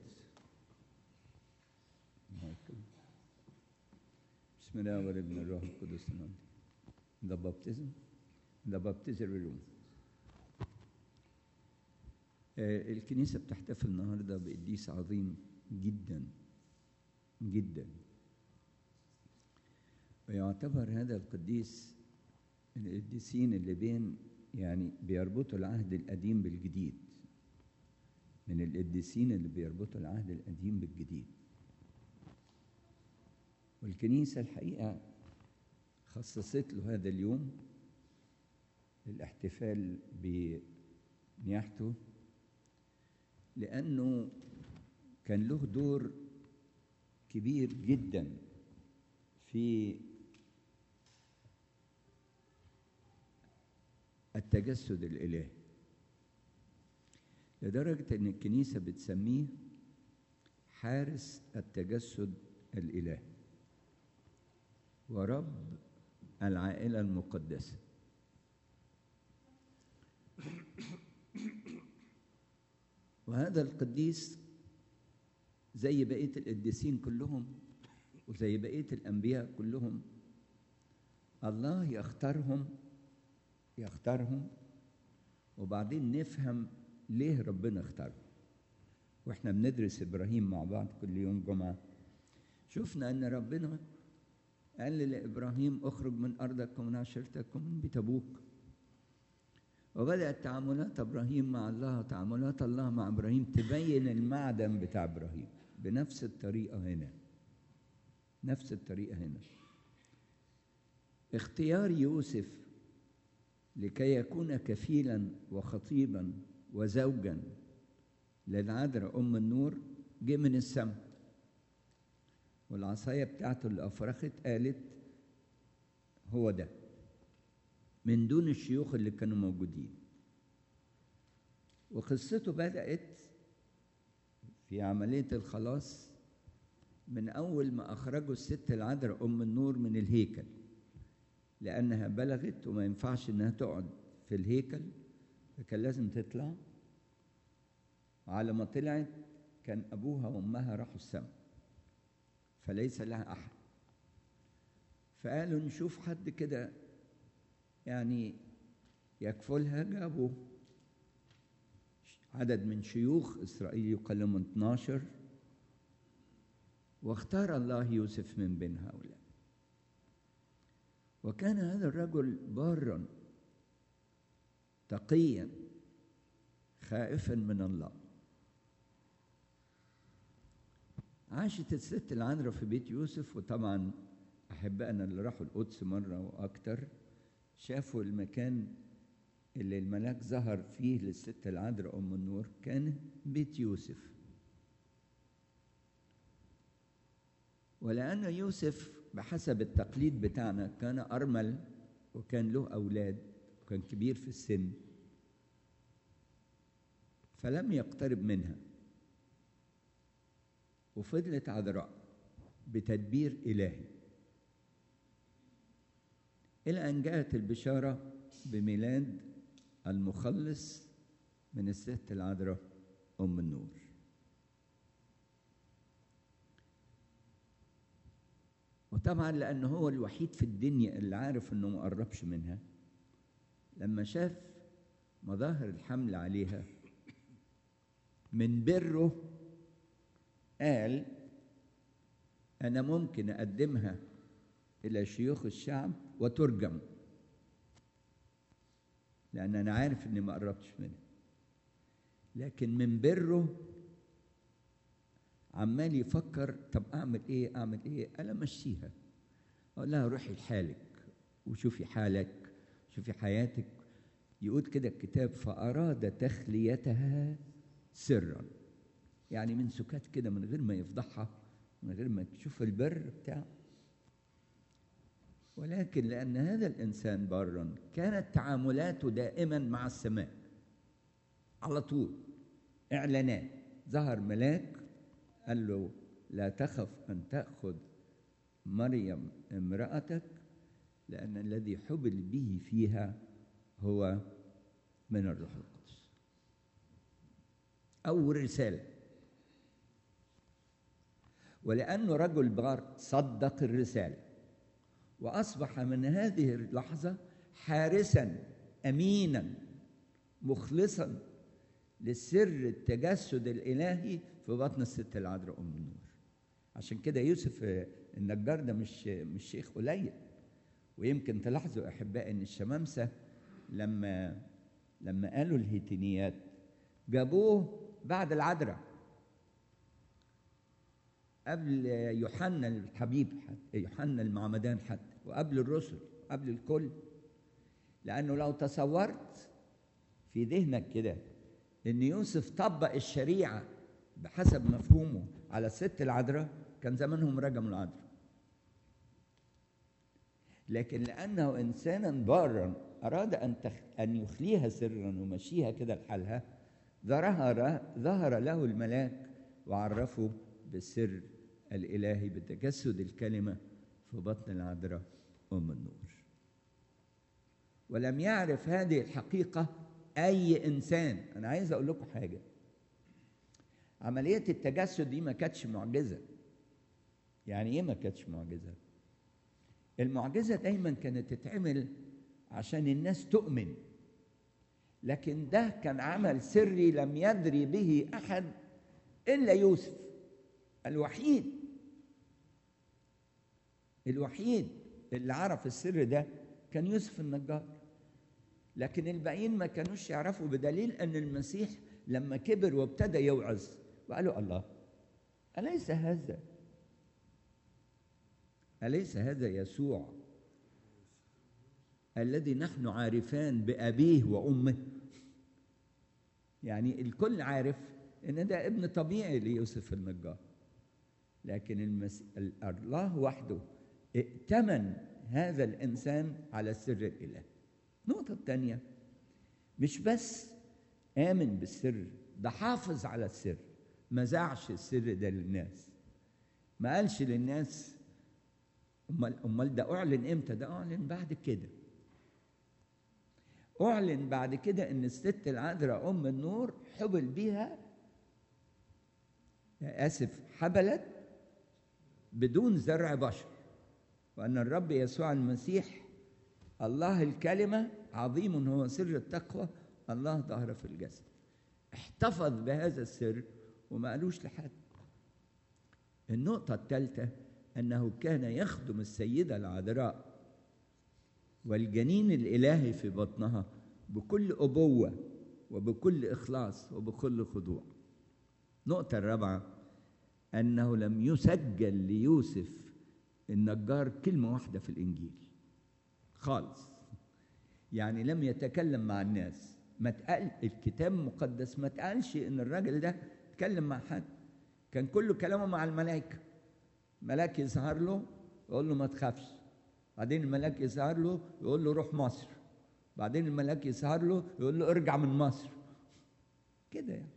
Michael. بسم الله والابن الروح القدس. The baptism. The baptismal room. آه، الكنيسة بتحتفل النهاردة بقديس عظيم جدا جدا، ويعتبر هذا القديس من القديسين اللي بين يعني بيربطوا العهد القديم بالجديد، من القديسين اللي بيربطوا العهد القديم بالجديد. والكنيسة الحقيقة خصصت له هذا اليوم للاحتفال بنياحته، لأنه كان له دور كبير جدا في التجسد الإلهي، لدرجة أن الكنيسة بتسميه حارس التجسد الإلهي ورب العائلة المقدسة. وهذا القديس زي بقية القديسين كلهم وزي بقية الأنبياء كلهم، الله يختارهم يختارهم وبعدين نفهم ليه ربنا اختارهم. واحنا بندرس إبراهيم مع بعض كل يوم جمعة، شفنا أن ربنا قال لإبراهيم اخرج من أرضك ومن عشيرتك ومن بيت أبوك. وبدأت تعاملات إبراهيم مع الله، تعاملات الله مع إبراهيم تبين المعدن بتاع إبراهيم بنفس الطريقة هنا، نفس الطريقة هنا. اختيار يوسف لكي يكون كفيلا وخطيبا وزوجا للعذراء أم النور جه من السماء، والعصاية بتاعته اللي أفرخت قالت هو ده، من دون الشيوخ اللي كانوا موجودين. وقصته بدأت في عملية الخلاص من أول ما أخرجوا الست العذراء أم النور من الهيكل، لأنها بلغت وما ينفعش إنها تقعد في الهيكل، فكان لازم تطلع. وعلى ما طلعت كان أبوها وأمها راحوا السماء فليس لها أحد، فقالوا نشوف حد كده يعني يكفلها. جابوا عدد من شيوخ إسرائيل يقلوا اثناشر، واختار الله يوسف من بين هؤلاء. وكان هذا الرجل بارا تقيا خائفا من الله. عاشت الست العذراء في بيت يوسف، وطبعا أحبائنا اللي راحوا القدس مرة وأكتر شافوا المكان اللي الملاك ظهر فيه للست العذراء أم النور كان بيت يوسف. ولأن يوسف بحسب التقليد بتاعنا كان أرمل وكان له أولاد وكان كبير في السن، فلم يقترب منها، وفضلت عذراء بتدبير إلهي إلى أن جاءت البشارة بميلاد المخلص من الست العذراء أم النور. وطبعا لأنه هو الوحيد في الدنيا اللي عارف أنه ما قربش منها، لما شاف مظاهر الحمل عليها من بره قال أنا ممكن أقدمها إلى شيوخ الشعب وترجم، لأن أنا عارف إني ما قربتش منها. لكن من بره عمال يفكر طب أعمل إيه أعمل إيه قال أمشيها، أقول لها روحي لحالك وشوفي حالك شوفي حياتك. يقول كده الكتاب فأراد تخليتها سرا، يعني من سكات كده من غير ما يفضحها من غير ما تشوف البر بتاعه. ولكن لأن هذا الإنسان بارا كانت تعاملاته دائما مع السماء على طول، إعلانات. ظهر ملاك قال له لا تخف أن تأخذ مريم امرأتك لأن الذي حبل به فيها هو من الروح القدس. أو رسالة. ولأنه رجل بار صدق الرسالة وأصبح من هذه اللحظة حارسا أمينا مخلصا للسر التجسد الإلهي في بطن الست العذراء أم النور. عشان كده يوسف النجار ده مش مش شيخ قليل. ويمكن تلاحظوا أحبائي إن الشمامسة لما لما قالوا الهيتينيات جابوه بعد العذراء قبل يوحنا الحبيب حتى، يوحنا المعمدان حتى، وقبل الرسل قبل الكل. لأنه لو تصورت في ذهنك كده إن يوسف طبق الشريعة بحسب مفهومه على الست العذراء كان زمانهم رجموا العذراء. لكن لأنه إنسانا بارا أراد أن تخ... أن يخليها سرا ومشيها كده لحالها، ظهر ظهر له الملاك وعرفه بالسر الإلهي بتجسد الكلمة في بطن العذراء أم النور. ولم يعرف هذه الحقيقة أي إنسان. أنا عايز أقول لكم حاجة، عملية التجسد دي ما كانتش معجزة. يعني إيه ما كانتش معجزة؟ المعجزة دايما كانت تتعمل عشان الناس تؤمن، لكن ده كان عمل سري لم يدري به أحد إلا يوسف الوحيد الوحيد اللي عرف السر ده كان يوسف النجار. لكن الباقيين ما كانوش يعرفوا، بدليل أن المسيح لما كبر وابتدى يوعظ وقالوا الله أليس هذا أليس هذا يسوع الذي نحن عارفان بأبيه وأمه؟ يعني الكل عارف إن ده ابن طبيعي ليوسف النجار، لكن المس... الله وحده ائتمن هذا الإنسان على السر الإلهي. النقطة الثانية، مش بس آمن بالسر، ده حافظ على السر، ما زعش السر ده للناس، ما قالش للناس أمال أمال ده أعلن إمتى؟ ده أعلن بعد كده. أعلن بعد كده إن الست العذراء أم النور حبل بها، آسف حبلت بدون زرع بشر، وأن الرب يسوع المسيح الله الكلمة عظيم هو سر التقوى، الله ظهر في الجسد. احتفظ بهذا السر وما قالوش لحد. النقطة الثالثة أنه كان يخدم السيدة العذراء والجنين الإلهي في بطنها بكل أبوة وبكل إخلاص وبكل خضوع. النقطة الرابعة أنه لم يسجل ليوسف النجار كلمة واحدة في الإنجيل خالص. يعني لم يتكلم مع الناس، ما تقال الكتاب المقدس ما تقالش إن الراجل ده اتكلم مع حد، كان كله كلامه مع الملائكة. ملاك يظهر له يقول له ما تخافش، بعدين الملاك يظهر له يقول له روح مصر، بعدين الملاك يظهر له يقول له ارجع من مصر كده. يعني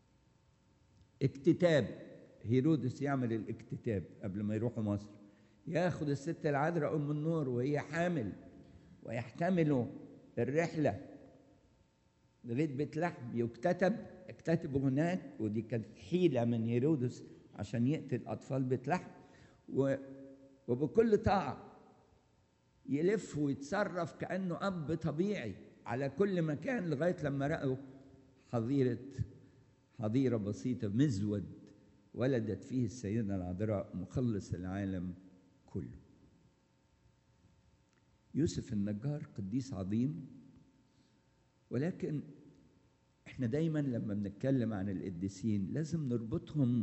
اكتتاب، هيرودس يعمل الاكتتاب قبل ما يروحوا مصر، ياخد الست العذراء أم النور وهي حامل ويحتملوا الرحلة لغاية بيت لحم، يكتتب اكتتبوا هناك. ودي كانت حيلة من هيرودس عشان يقتل أطفال بيت لحم، وبكل طاعة يلف ويتصرف كأنه أب طبيعي على كل مكان، لغاية لما رأوا حظيرة حظيرة بسيطة مزود ولدت فيه السيدة العذراء مخلص العالم كله. يوسف النجار قديس عظيم، ولكن احنا دايما لما بنتكلم عن القديسين لازم نربطهم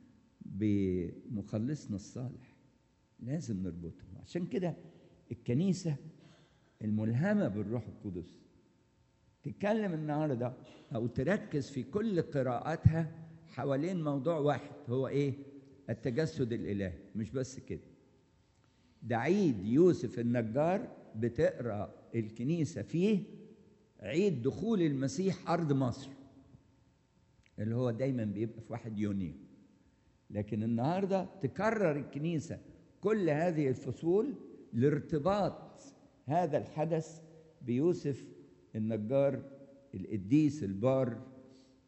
بمخلصنا الصالح، لازم نربطهم. عشان كده الكنيسة الملهمة بالروح القدس تتكلم النهاردة أو تركز في كل قراءاتها حوالين موضوع واحد، هو إيه؟ التجسد الإلهي. مش بس كده، ده عيد يوسف النجار بتقرأ الكنيسة فيه عيد دخول المسيح أرض مصر، اللي هو دايما بيبقى في واحد يونيو. لكن النهاردة تكرر الكنيسة كل هذه الفصول لارتباط هذا الحدث بيوسف النجار القديس البار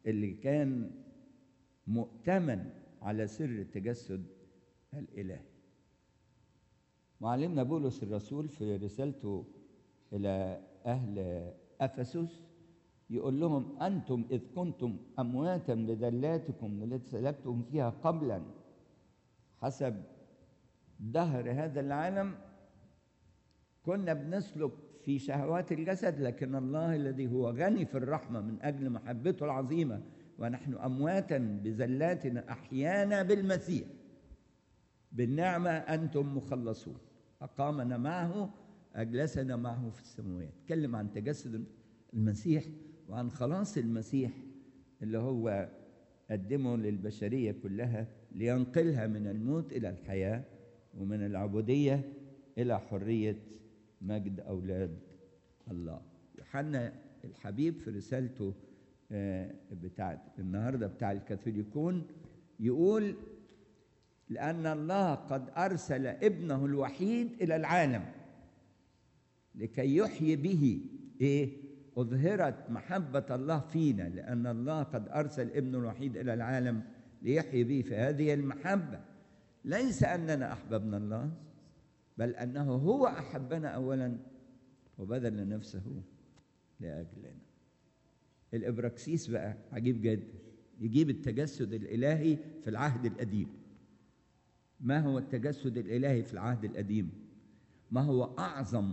اللي كان مؤتمن على سر التجسد الإلهي. معلمنا بولس الرسول في رسالته إلى أهل أفسس يقول لهم: أنتم إذ كنتم أمواتا بذلاتكم التي سلكتم فيها قبلا حسب دهر هذا العالم، كنا بنسلك في شهوات الجسد، لكن الله الذي هو غني في الرحمة من أجل محبته العظيمة ونحن أمواتا بذلاتنا أحيانا بالمسيح، بالنعمة أنتم مخلصون، أقامنا معه أجلسنا معه في السماوات. تكلم عن تجسد المسيح وعن خلاص المسيح اللي هو قدمه للبشرية كلها لينقلها من الموت إلى الحياة ومن العبودية إلى حرية مجد أولاد الله. يوحنا الحبيب في رسالته بتاعت النهاردة بتاع الكاثوليكون يقول: لأن الله قد أرسل ابنه الوحيد إلى العالم لكي يحيي به إيه؟ أظهرت محبة الله فينا، لأن الله قد أرسل ابنه الوحيد إلى العالم ليحيي به. فهذه المحبة ليس أننا أحببنا الله، بل أنه هو أحبنا أولا وبذل نفسه لأجلنا. الإبراكسيس بقى عجيب جدا، يجيب التجسد الإلهي في العهد القديم. ما هو التجسد الإلهي في العهد القديم؟ ما هو أعظم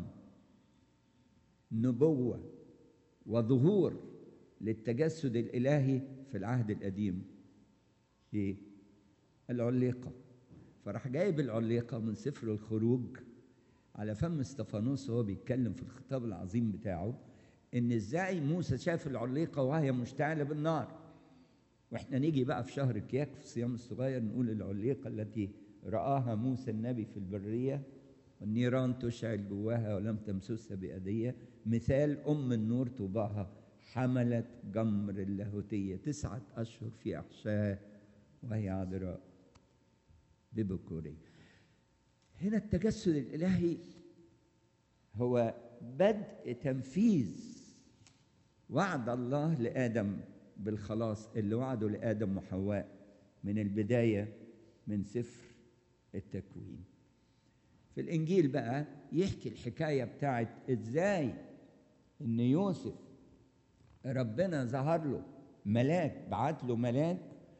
نبوة وظهور للتجسد الإلهي في العهد القديم؟ إيه؟ العليقة. فراح جايب العليقة من سفر الخروج على فم استفانوس وهو بيتكلم في الخطاب العظيم بتاعه إن إزاي موسى شاف العليقة وهي مشتعلة بالنار. وإحنا نيجي بقى في شهر كياك في الصيام الصغير نقول العليقة التي رآها موسى النبي في البرية والنيران تشعل جواها ولم تمسسها بأيديها، مثال أم النور طوباها حملت جمر اللاهوتية تسعة أشهر في أحشاها وهي عذراء ببكورية. هنا التجسد الإلهي هو بدء تنفيذ وعد الله لآدم بالخلاص اللي وعده لآدم وحواء من البداية من سفر التكوين. في الإنجيل بقى يحكي الحكاية بتاعت إزاي إن يوسف ربنا ظهر له ملاك، بعت له ملاك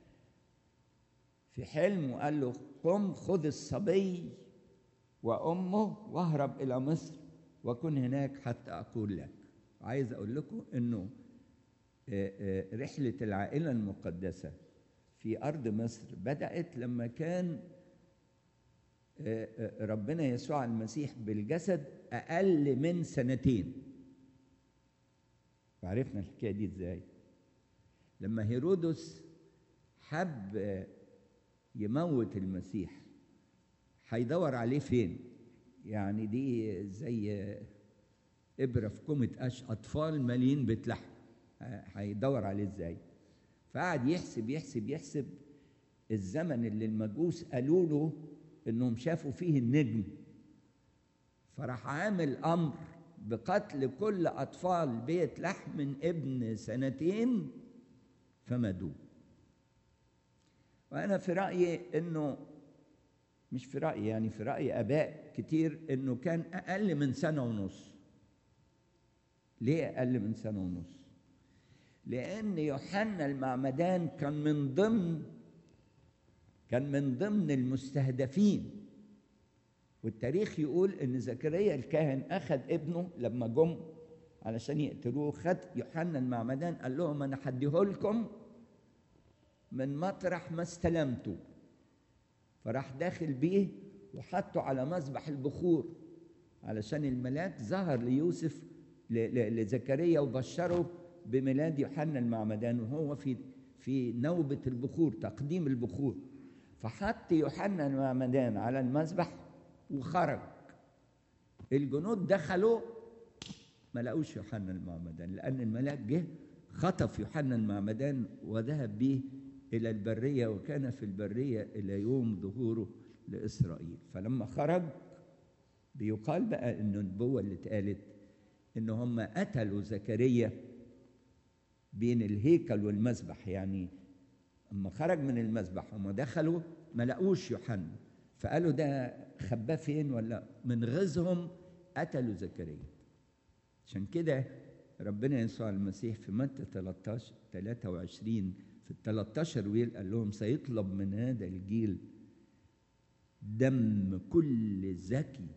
في حلم وقال له: قم خذ الصبي وأمه واهرب إلى مصر وكن هناك حتى أقول لك. عايز أقول لكم إنه رحلة العائلة المقدسة في أرض مصر بدأت لما كان ربنا يسوع المسيح بالجسد أقل من سنتين. وعرفنا الحكاية دي إزاي؟ لما هيرودس حب يموت المسيح هيدور عليه فين؟ يعني دي زي إبرة في كومة قش، أطفال مالين بيت لحم، هيدور عليه إزاي؟ فقعد يحسب يحسب يحسب الزمن اللي المجوس قالوا له إنهم شافوا فيه النجم، فراح عامل أمر بقتل كل أطفال بيت لحم من ابن سنتين فمدوه. وأنا في رأيي إنه مش في رأيي يعني في رأي آباء كتير إنه كان أقل من سنة ونص. ليه أقل من سنة ونص؟ لأن يوحنا المعمدان كان من ضمن كان من ضمن المستهدفين. والتاريخ يقول إن زكريا الكاهن أخذ ابنه لما جم علشان يقتلوه، خد يوحنا المعمدان قال لهم: أنا هديهولكم من مطرح ما استلمته. فراح داخل بيه وحطه على مذبح البخور علشان الملاك ظهر ليوسف لزكريا وبشره بميلاد يوحنا المعمدان وهو في في نوبة البخور، تقديم البخور. فحط يوحنا المعمدان على المذبح وخرج. الجنود دخلوا ما لقوش يوحنا المعمدان، لأن الملاك جه خطف يوحنا المعمدان وذهب به إلى البرية، وكان في البرية إلى يوم ظهوره لإسرائيل. فلما خرج بيقال بقى إنه النبوة اللي اتقالت إن هم قتلوا زكريا بين الهيكل والمذبح. يعني اما خرج من المذبح وما دخلوا ما لقوش يوحنا، فقالوا ده خباه فين؟ ولا من غيظهم قتلوا زكريا. عشان كده ربنا يسوع المسيح في متى ثلاثة وعشرين في ال ثلاثة عشر ويل قال لهم سيطلب من هذا الجيل دم كل زكي،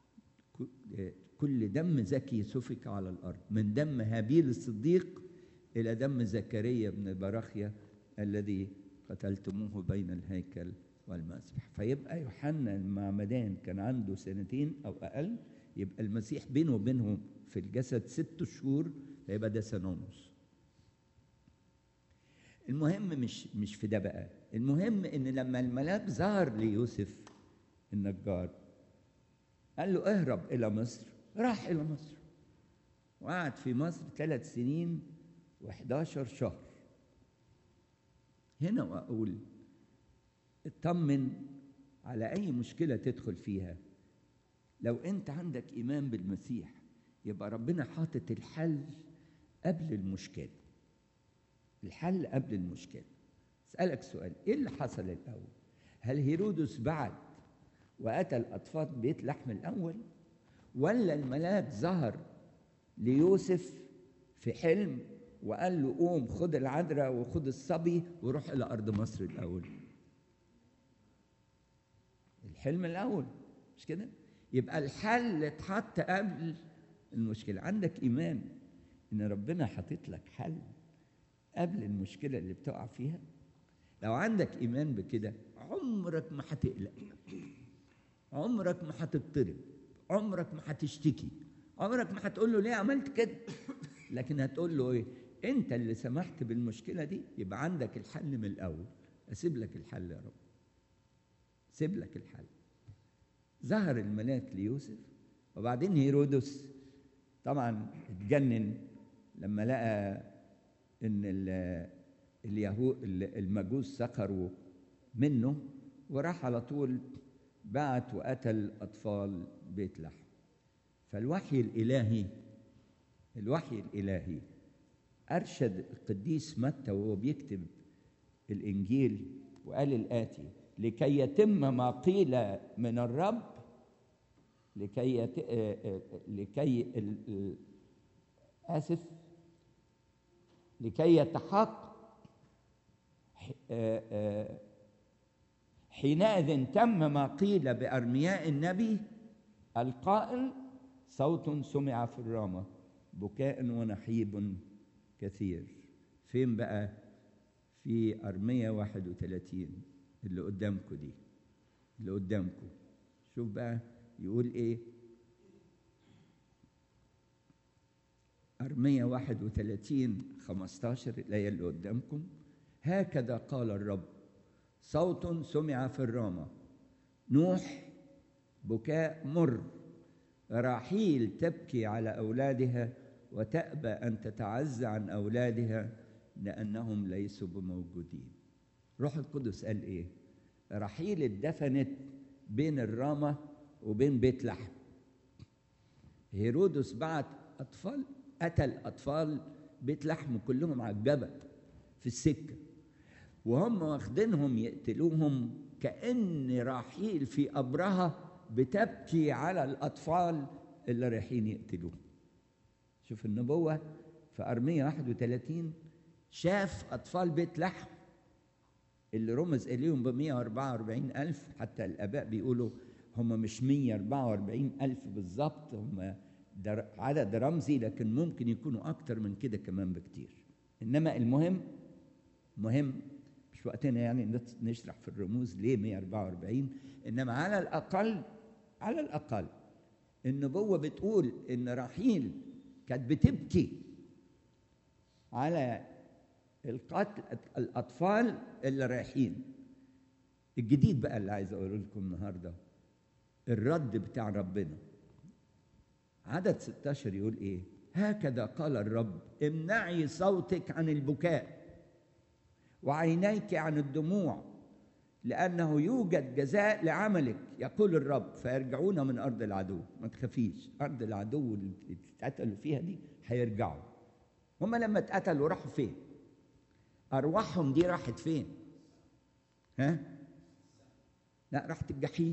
كل دم زكي سفك على الأرض، من دم هابيل الصديق إلى دم زكريا بن براخيا الذي قتلتموه بين الهيكل والمذبح. فيبقى يوحنا المعمدان كان عنده سنتين أو أقل، يبقى المسيح بينه وبينهم في الجسد ست شهور، فيبقى ده سنة ونص. المهم مش مش في ده بقى، المهم إن لما الملاك ظهر ليوسف النجار قال له اهرب إلى مصر، راح إلى مصر وقعد في مصر ثلاث سنين وحداشر شهر. هنا وأقول اطمن على أي مشكلة تدخل فيها، لو أنت عندك إيمان بالمسيح يبقى ربنا حاطط الحل قبل المشكلة. الحل قبل المشكلة. أسألك سؤال، إيه اللي حصل الأول؟ هل هيرودس بعد وقتل أطفال بيت لحم الأول، ولا الملاك ظهر ليوسف في حلم وقال له قوم خد العذراء وخد الصبي وروح إلى أرض مصر الأول؟ الحلم الأول، مش كده؟ يبقى الحل اتحط قبل المشكلة. عندك إيمان إن ربنا حاطط لك حل قبل المشكلة اللي بتقع فيها؟ لو عندك إيمان بكده عمرك ما هتقلق، عمرك ما هتضطرب، عمرك ما هتشتكي، عمرك ما هتقول له ليه عملت كده، لكن هتقول له ايه؟ انت اللي سمحت بالمشكلة دي، يبقى عندك الحل من الأول. أسيب لك الحل يا رب، سيب لك الحل. ظهر الملاك ليوسف، وبعدين هيرودس طبعا اتجنن لما لقى ان اليهود المجوس سخروا منه، وراح على طول بعت وقتل أطفال بيت لحم. فالوحي الإلهي الوحي الإلهي أرشد القديس متى وهو بيكتب الإنجيل وقال الآتي: لكي يتم ما قيل من الرب، لكي يت... لكي ال... آسف لكي يتحقق حينئذ تم ما قيل بأرمياء النبي القائل: صوت سمع في الرامة بكاء ونحيب كثير. فين بقى؟ في أرمية واحد وثلاثين اللي قدامكم دي، اللي قدامكم. شوف بقى يقول ايه؟ أرمية واحد وثلاثين خمستاشر الآية اللي قدامكم: هكذا قال الرب: صوت سمع في الرامة، نوح بكاء مر، راحيل تبكي على أولادها وتأبى أن تتعزى عن أولادها لأنهم ليسوا بموجودين. روح القدس قال إيه؟ راحيل اتدفنت بين الرامة وبين بيت لحم. هيرودس بعت أطفال، قتل أطفال بيت لحم كلهم على الجبل في السكة، وهم واخدينهم يقتلوهم، كأن راحيل في قبرها بتبكي على الأطفال اللي رايحين يقتلوهم. شوف النبوة في أرمية واحد وثلاثين، شاف أطفال بيت لحم اللي رمز إليهم بمئة وأربعة وأربعين ألف. حتى الآباء بيقولوا هم مش مئة وأربعة وأربعين ألف بالظبط، هم عدد رمزي، لكن ممكن يكونوا أكتر من كده كمان بكتير. إنما المهم مهم مش وقتنا يعني نشرح في الرموز ليه مئة وأربعة وأربعين، إنما على الأقل على الأقل النبوة بتقول إن راحيل كانت بتبكي على القتل الأطفال اللي رايحين. الجديد بقى اللي عايز أقوله لكم النهاردة الرد بتاع ربنا. عدد ستة عشر يقول إيه؟ هكذا قال الرب: امنعي صوتك عن البكاء وعينيك عن الدموع، لأنه يوجد جزاء لعملك يقول الرب، فيرجعون من أرض العدو. ما تخافيش، أرض العدو اللي اتقتلوا فيها دي هيرجعوا، هم لما اتقتلوا راحوا فين؟ أرواحهم دي راحت فين؟ ها؟ لا، راحت الجحيم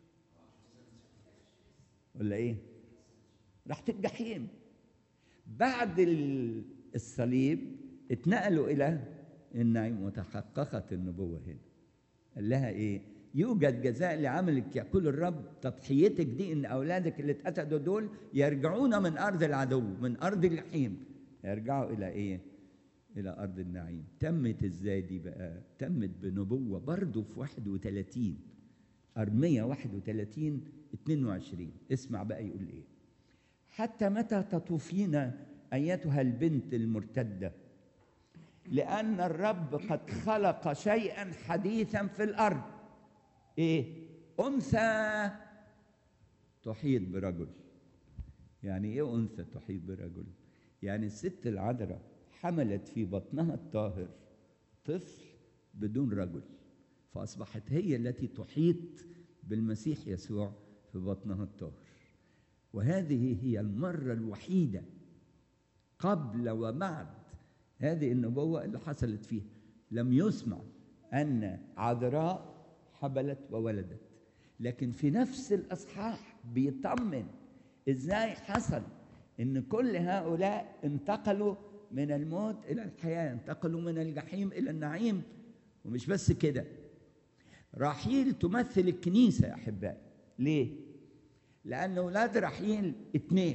ولا إيه؟ راحت الجحيم. بعد الصليب اتنقلوا إلى النعيم، وتحققت النبوة هنا. قال لها إيه؟ يوجد جزاء لعملك يقول الرب، تضحيتك دي إن أولادك اللي اتقتلوا دول يرجعون من أرض العدو، من أرض الجحيم، يرجعوا إلى إيه؟ إلى أرض النعيم. تمت إزاي دي بقى؟ تمت بنبوة برضو في واحد وثلاثين، أرمية واحد وثلاثين اتنين وعشرين. اسمع بقى يقول إيه: حتى متى تطوفين أيتها البنت المرتدة، لأن الرب قد خلق شيئا حديثا في الأرض. إيه؟ أنثى تحيط برجل. يعني إيه أنثى تحيط برجل؟ يعني الست العذراء حملت في بطنها الطاهر طفل بدون رجل، فأصبحت هي التي تحيط بالمسيح يسوع في بطنها الطاهر. وهذه هي المرة الوحيدة قبل وبعد هذه النبوة اللي حصلت فيها لم يسمع أن عذراء حبلت وولدت. لكن في نفس الأصحاح بيطمن إزاي حصل إن كل هؤلاء انتقلوا من الموت إلى الحياة، انتقلوا من الجحيم إلى النعيم. ومش بس كده، راحيل تمثل الكنيسة يا أحبائي. ليه؟ لأن أولاد راحيل اتنين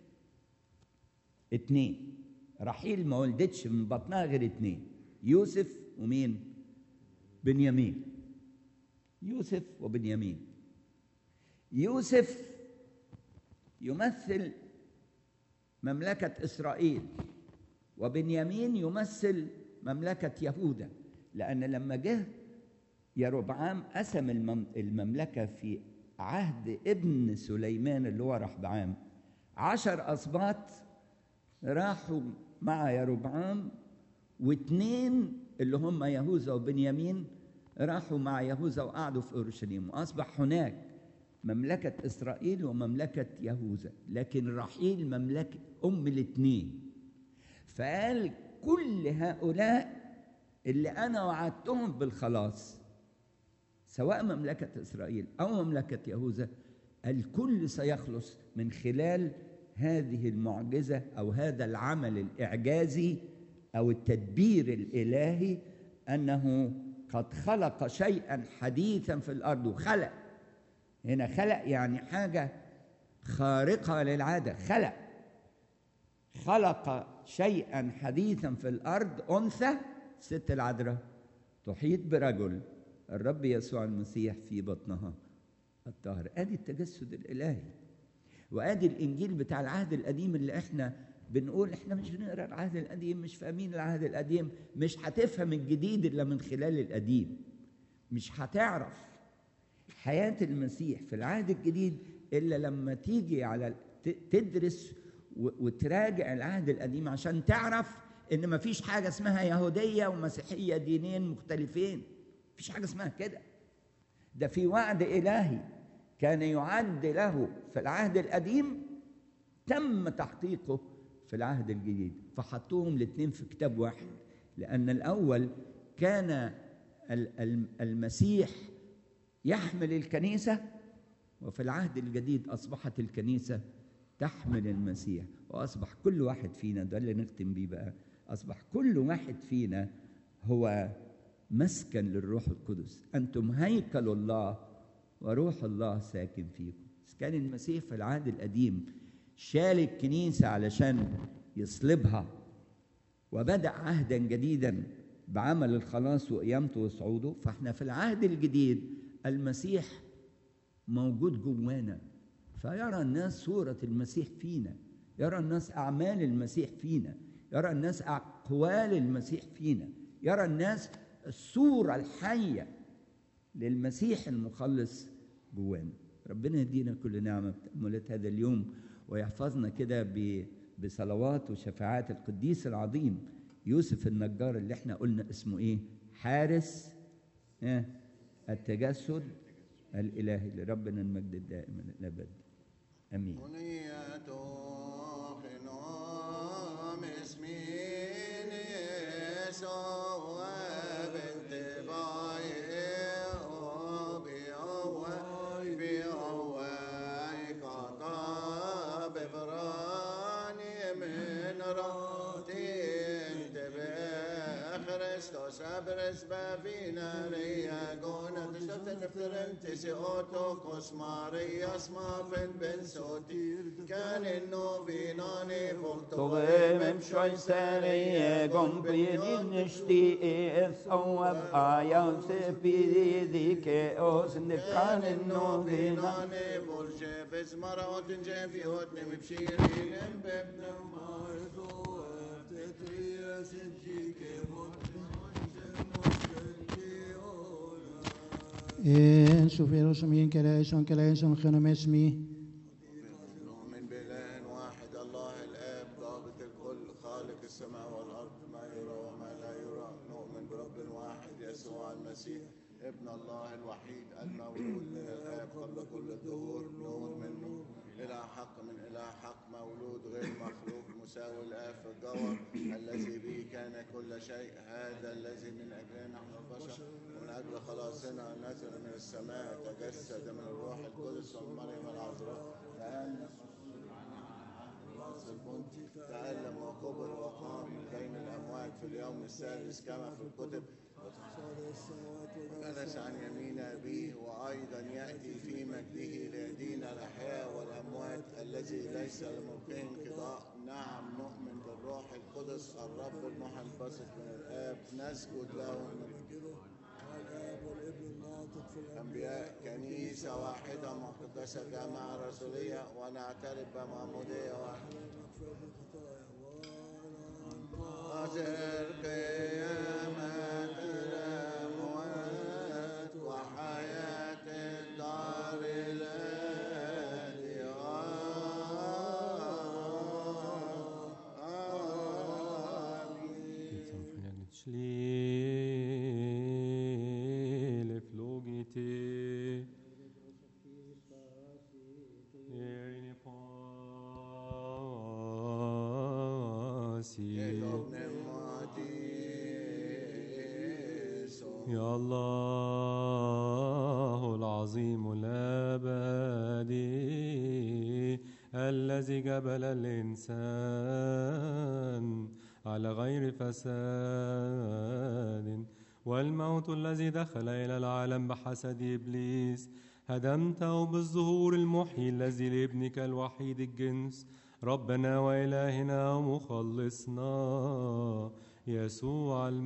اتنين راحيل ما ولدتش من بطنها غير اتنين، يوسف ومين؟ بنيامين. يوسف وبنيامين. يوسف يمثل مملكة إسرائيل، وبنيامين يمثل مملكة يهوذا. لأن لما جه يربعام قسم المملكة في عهد ابن سليمان اللي هو رحبعام، عشر أسباط راحوا مع يربعام، واثنين اللي هم يهوذا وبنيامين راحوا مع يهوذا وقعدوا في أورشليم، وأصبح هناك مملكة إسرائيل ومملكة يهوذا. لكن رحيل مملكة أم الاثنين. فقال كل هؤلاء اللي أنا وعدتهم بالخلاص، سواء مملكة إسرائيل أو مملكة يهوذا، الكل سيخلص من خلال هذه المعجزة أو هذا العمل الإعجازي أو التدبير الإلهي، أنه قد خلق شيئا حديثا في الأرض. وخلق هنا خلق يعني حاجة خارقة للعادة. خلق خلق شيئا حديثا في الأرض، أنثى ست العذراء تحيط برجل، الرب يسوع المسيح في بطنها الطاهر. ادي التجسد الالهي، وادي الانجيل بتاع العهد القديم اللي احنا بنقول احنا مش بنقرا العهد القديم، مش فاهمين العهد القديم. مش هتفهم الجديد الا من خلال القديم. مش هتعرف حياة المسيح في العهد الجديد الا لما تيجي على تدرس وتراجع العهد القديم عشان تعرف ان مفيش حاجة اسمها يهودية ومسيحية، دينين مختلفين. مفيش حاجة اسمها كده. ده في وعد إلهي كان يعد له في العهد القديم تم تحقيقه في العهد الجديد، فحطوهم الاثنين في كتاب واحد. لأن الأول كان المسيح يحمل الكنيسة، وفي العهد الجديد أصبحت الكنيسة تحمل المسيح. وأصبح كل واحد فينا، ده اللي نختم بيه بقى، أصبح كل واحد فينا هو مسكن للروح القدس. أنتم هيكل الله وروح الله ساكن فيكم. كان المسيح في العهد القديم شال الكنيسة علشان يصلبها، وبدأ عهدا جديدا بعمل الخلاص وقيامته وصعوده. فاحنا في العهد الجديد المسيح موجود جوانا، فيرى الناس صورة المسيح فينا، يرى الناس أعمال المسيح فينا، يرى الناس أقوال المسيح فينا، يرى الناس الصورة الحية للمسيح المخلص جوانا. ربنا يدينا كل نعمة بتأملات هذا اليوم، ويحفظنا كده بصلوات وشفاعات القديس العظيم يوسف النجار، اللي احنا قلنا اسمه ايه؟ حارس اه التجسد الإلهي. لربنا المجد الدائم الأبد. آمين. مسمين يسوع بنت بايع بيوه بيوه قطع بفراني من راتين تبع خريستوس أبرز بفينا رياقونا تشتت نفترن تسيوتوكوس ماريا سمافن بن سوتي كان إنه فيناني فوقتو طغيم شوي ساري قم بيدين نشتي ثواب آيان سبيدي ذيك أوسن كان إنه فيناني بولشي بزمرة وتنجي في هدن مبشيرين بابن مارثو تتريا سنجيك إن شوفيرو سمين كلايسون كلايسون خنم اسمي نؤمن بإله واحد الله الآب ضابط الكل خالق السماء والأرض ما يرى وما لا يرى نؤمن برب واحد يسوع المسيح ابن الله الوحيد المولود من الآب قبل كل الدهور نور من نور إله حق من إله حق مولود غير مخلوق مساوي الآب في الجوهر الذي به كان كل شيء هذا الذي من أجلنا نحن البشر ومن أجل خلاصنا نزل من السماء تجسد من الروح القدس ومريم العذراء تأنس راس البنطي تألم وكبر وقام من بين الأموات في اليوم الثالث كما في الكتب جلس عن يمين أبيه وأيضا يأتي في مجده ليدين الأحياء والأموات الذي ليس لملكه انقضاء نعم نؤمن بالروح القدس الرب المحبسط من الآب نسجد له أنبياء كنيسة واحدة مقدسة جامعة رسولية ونعترف بمعمودية واحدة حاضر قيامة الأموات وحياة الدار الآتية آمين. Schliele flogite Erine pasi يا الله العظيم الأبدي الذي جبل الإنسان على غير فساد والموت الذي دخل إلى العالم بحسد إبليس هدمته بالظهور المحيي الذي لابنك الوحيد الجنس ربنا وإلهنا ومخلصنا يسوع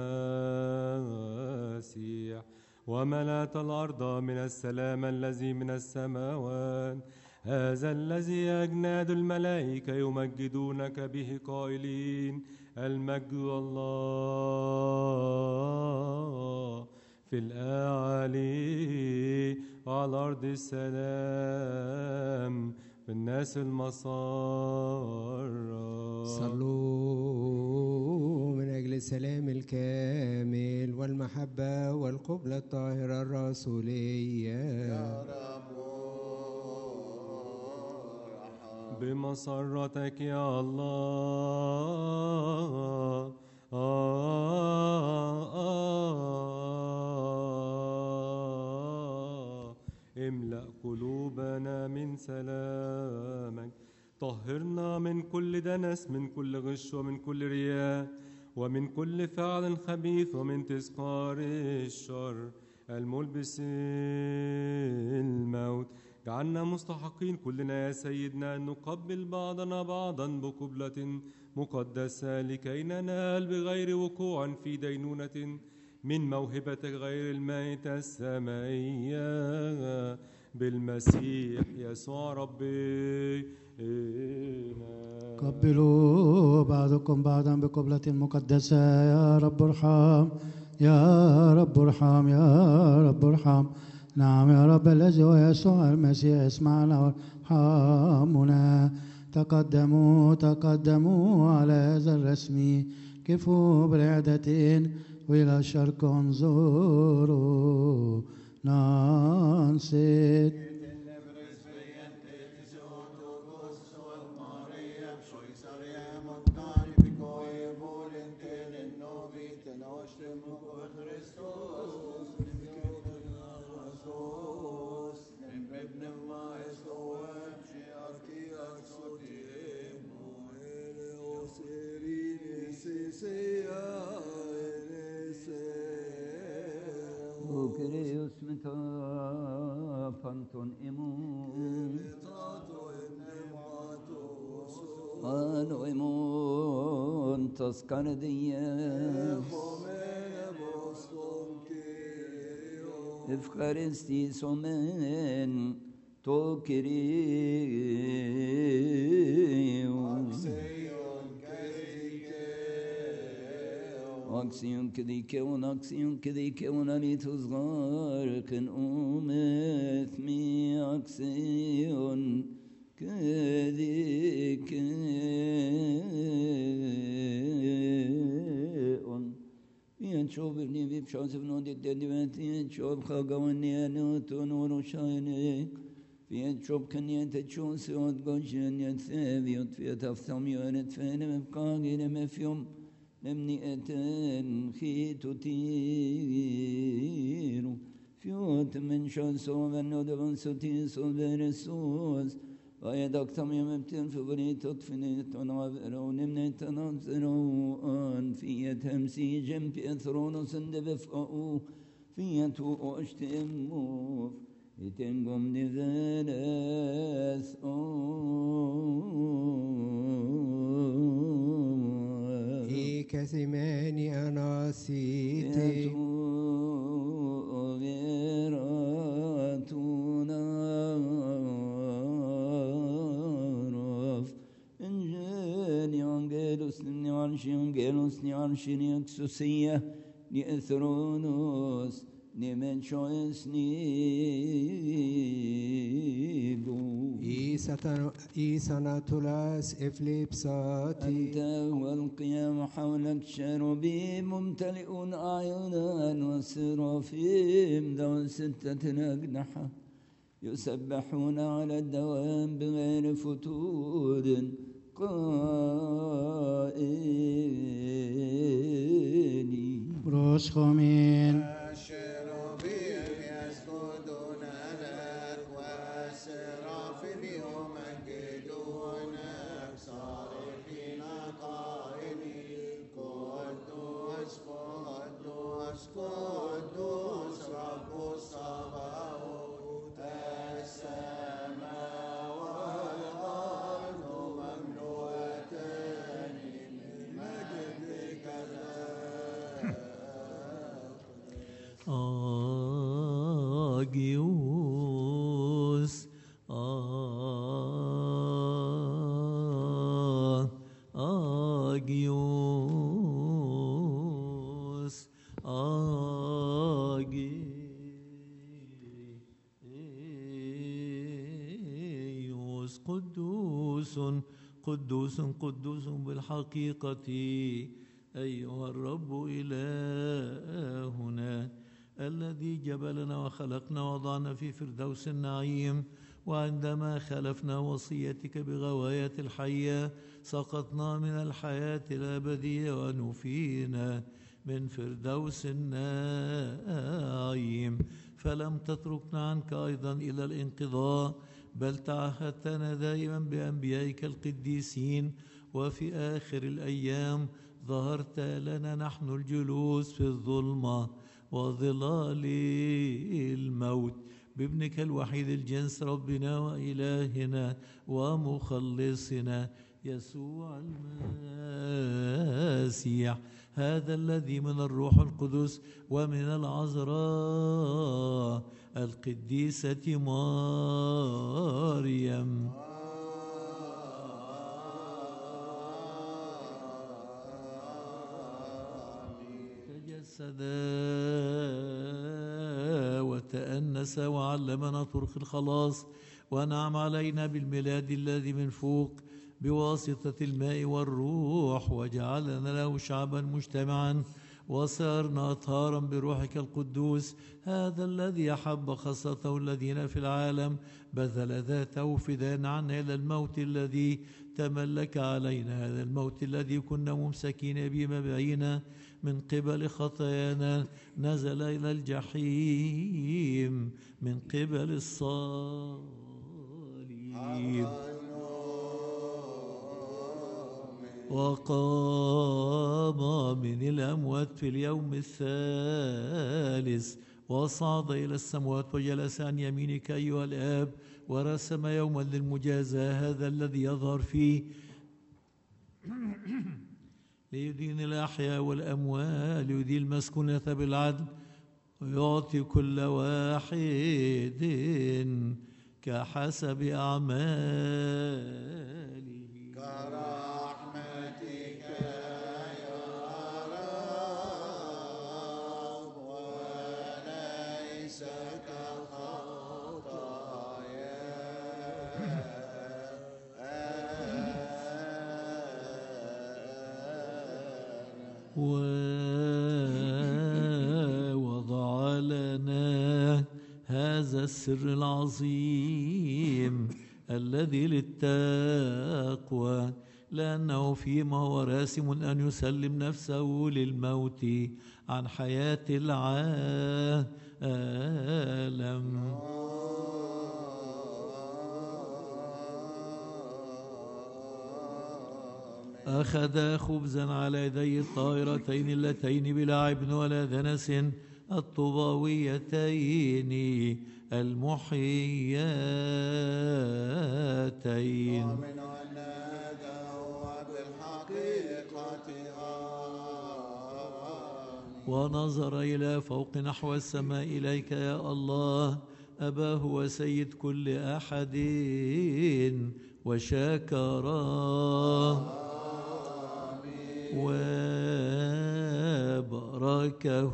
المسيح وملأت الأرض من السلام الذي من السماوات هذا الذي أجناد الملائكة يمجدونك به قائلين المجد الله في الأعالي وعلى الأرض السلام بالناس المسار صلوا من أجل السلام الكامل والمحبة والقبلة الطاهرة الرسولية يا رب بمسرتك يا الله آه آه املأ قلوبنا من سلامك طهرنا من كل دنس من كل غش ومن كل رياء ومن كل فعل خبيث ومن تذكار الشر الملبس الموت جعلنا مستحقين كلنا يا سيدنا أن نقبل بعضنا بعضا بقبلة مقدسة لكي ننال بغير وقوع في دينونة من موهبة غير الميتة السمائية بالمسيح يسوع ربي. قبلوا بعضكم بعضا بقبلة مقدسة يا رب ارحم يا رب ارحم يا رب ارحم. نعم يا رب الذي هو يسوع المسيح اسمعنا وارحمنا. تقدموا تقدموا على هذا الرسم كفوا برعدة وإلى الشرق انظروا ننصت. Maria, اسمتا فانتون إمون قالوا إمون تذكر دياس إفخارستي سومن توكريو أكسيون كذيكون أكسيون كذيكون لتصغر كن أمث مي أكسيون كذيكون ينشوف ابني بيبشوف نودي الدنيا ينشوف خاقوني أنوتون ورشايني ينشوف كني تشون سود قوشن ينثابيوت في تفثم يونتفين مبقاقين مفيوم نمني أتن خيتو تيرو فيوت من شانسو بنود بنسوتي صبر السوس ويدك تم يمبتن في بني تطفني تنعبرو نمني تنظرو أن في تمسي جنب أثرون سند بفقو في تو أشتمو يتنقم نذالث كثماني أنا سيتي غيراتنا رف إنجاني أنجلوس نعرشي أنجلوس نعرشي نكسوسية نأثرونوس نمن شويسنيبو إيسانا تولاس إفليبساتي أنت والقيام حولك شربي ممتلئون أعينا وسرافيم ذو ستة أجنحة يسبحون على الدوام بغير فتور قائلين بروسخومين Agios, Agios, Agios, قدوس قدوس قدوس بالحقيقة أيها الرب إلهنا الذي جبلنا وخلقنا وضعنا في فردوس النعيم وعندما خالفنا وصيتك بغواية الحياة سقطنا من الحياة الأبدية ونفينا من فردوس النعيم فلم تتركنا عنك أيضا إلى الانقضاء بل تعهدتنا دائما بأنبيائك القديسين وفي آخر الأيام ظهرت لنا نحن الجلوس في الظلمة وظلال الموت بابنك الوحيد الجنس ربنا وإلهنا ومخلصنا يسوع المسيح هذا الذي من الروح القدس ومن العذراء القديسة مريم وتأنس وعلمنا طرق الخلاص ونعم علينا بالميلاد الذي من فوق بواسطة الماء والروح وجعلنا له شعبا مجتمعا وصارنا أطهارا بروحك القدوس هذا الذي أحب خاصته الذين في العالم بذل ذاته فداء عنا إلى الموت الذي تملك علينا هذا الموت الذي كنا ممسكين به مبعينا من قبل خطايانا نزل إلى الجحيم من قبل الصليب وقام من الأموات في اليوم الثالث وصعد إلى السماوات وجلس عن يمينك أيها الآب، ورسم يوما للمجازاة هذا الذي يظهر فيه ليدين الأحياء والأموال، يدين المسكونة بالعدل، ويعطي كل واحد كحسب أعماله. كرحمتك يا رب، وليس كخطايانا. ووضع لنا هذا السر العظيم الذي للتقوى، لأنه فيما هو راسم أن يسلم نفسه للموت عن حياة العالم. أخذ خبزا على يدي الطائرتين اللتين بلا عيب ولا دنس، الطوباويتين المحييتين، ومن أن هذا هو بالحقيقة آمين. ونظر إلى فوق نحو السماء إليك يا الله أباه وسيد كل أحد، وشكره وباركه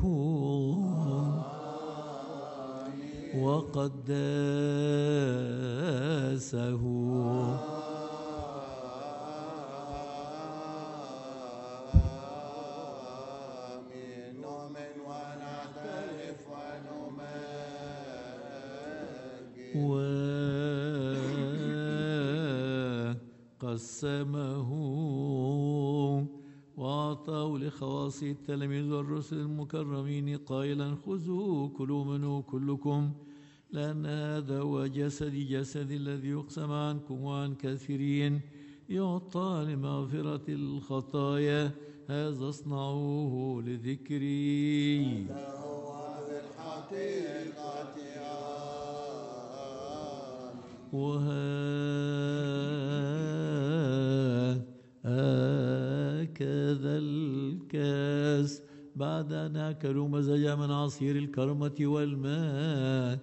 وقدسه. آمين. نؤمن ونعترف ونمجد. وقسمه وأعطاه لخواص التلاميذ والرسل المكرمين قائلا خذوا كلوا منه كلكم، لأن هذا هو جسدي، جسد الذي يقسم عنكم وعن كثيرين، يعطى لمغفرة الخطايا، هذا اصنعوه لذكري. هذا هو بالحقيقة آمين. وهكذا الكاس بعد أن أكلوا مزجا من عصير الكرمة والماء،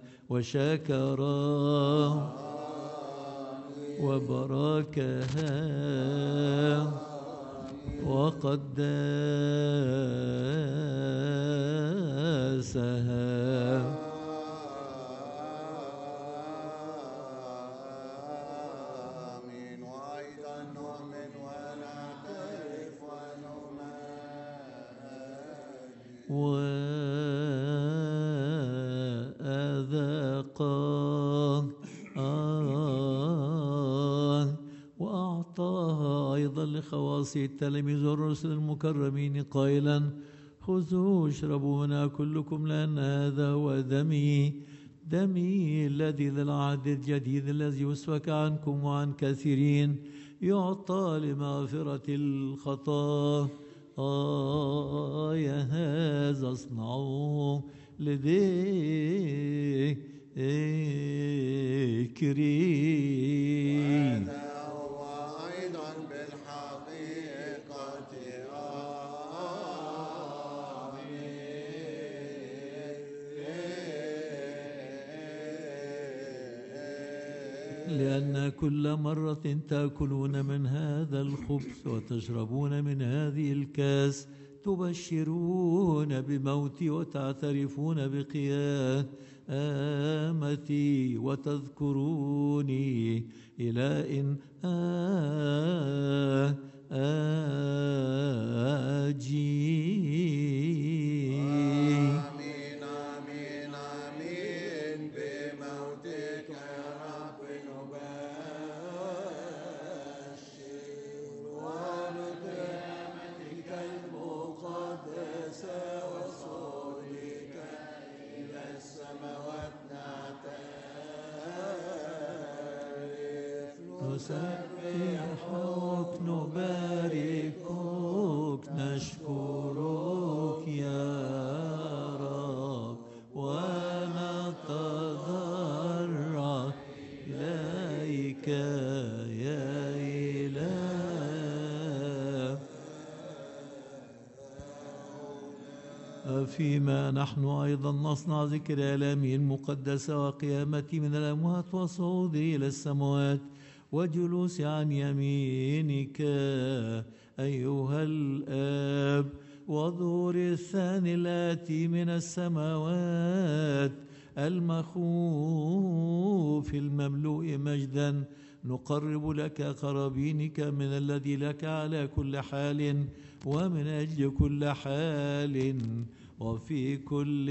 وشكرا وباركها وقدسها. وأذاقا آه وأعطاها أيضا لخواص التلاميذ والرسل المكرمين قائلا خذوا اشربوا منها كلكم، لأن هذا هو دمي، دمي الذي للعهد الجديد الذي يسفك عنكم وعن كثيرين، يعطى لمغفرة الخطايا. آه يا هذا اصنعوه لذكري. هذا هو أيضا بالحقيقة آمين. لأن كل مرة تأكلون من هذا الخبز وتشربون من هذه الكاس تبشرون بموتي وتعترفون بقيامتي وتذكروني إلى إن آجي. آمين آمين آمين. بموتك يا رب نبشر، وبقيامتك المقدسة وصعودك إلى السماوات نعترف. نسبحك نباركك نشكرك يا رب. إليك يا إله. فيما نحن أيضا نصنع ذكر آلامه المقدسة وقيامته من الأموات وصعوده إلى السماوات وجلوس عن يمينك أيها الآب وظهور الثاني الآتي من السماوات المخوف المملوء مجدا، نقرب لك قرابينك من الذي لك على كل حال ومن أجل كل حال وفي كل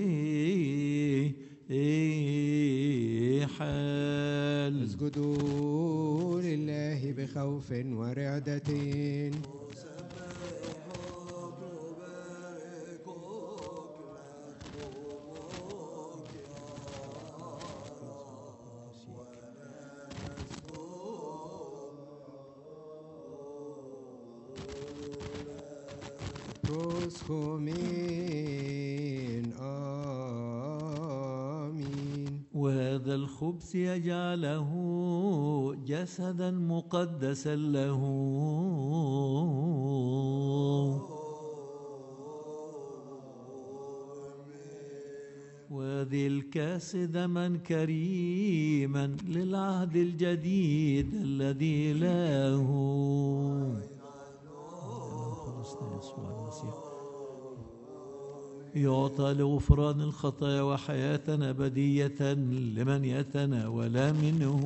حال. اسجدوا لله بخوف ورعدة. proschomin. آمين. وهذا الخبز يجعله جسدا مقدسا له، وهذه الكاس دما كريما للعهد الجديد الذي له يعطى لغفران الخطايا وحياة أبدية لمن يتناول منه.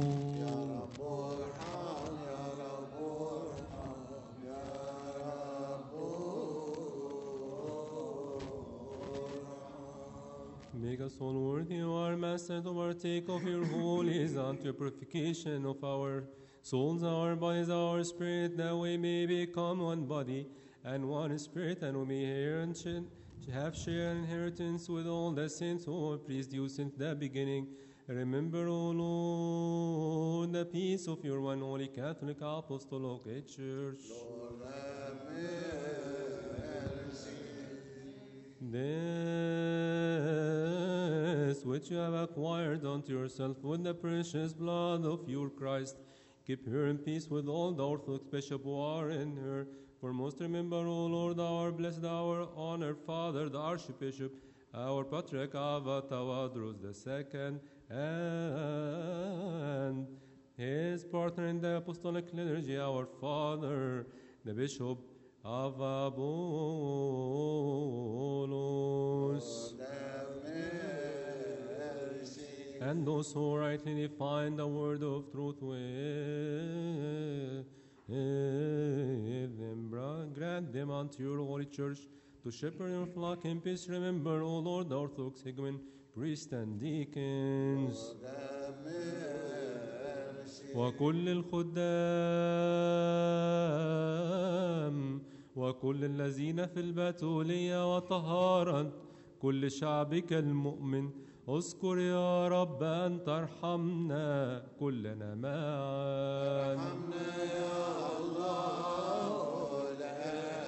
Make us all worthy, O our Master, to partake of your holy unto your purification of our souls, our bodies, our spirit, that we may become one body and one spirit, and we may hear and to have share and inheritance with all the saints who have pleased you since the beginning. Remember, O Lord, the peace of your one holy Catholic Apostolic Church. Lord, have mercy. This which you have acquired unto yourself with the precious blood of your Christ, keep her in peace with all the Orthodox bishops who are in her. For most remember, O Lord, our blessed, our honored Father, the Archbishop, our Patriarch Abba Tawadros the Second, and his partner in the Apostolic Liturgy, our Father, the Bishop of Abulos. And those who rightly define the word of truth with them, grant them unto your holy church to shepherd your flock in peace. Remember, O Lord, the Orthodox Hegumen, priests and deacons, وكل الخدام وكل الذين في البتولية وطهارة كل شعبك المؤمن. اذكر يا رب أن ترحمنا كلنا معا. ارحمنا يا الله لا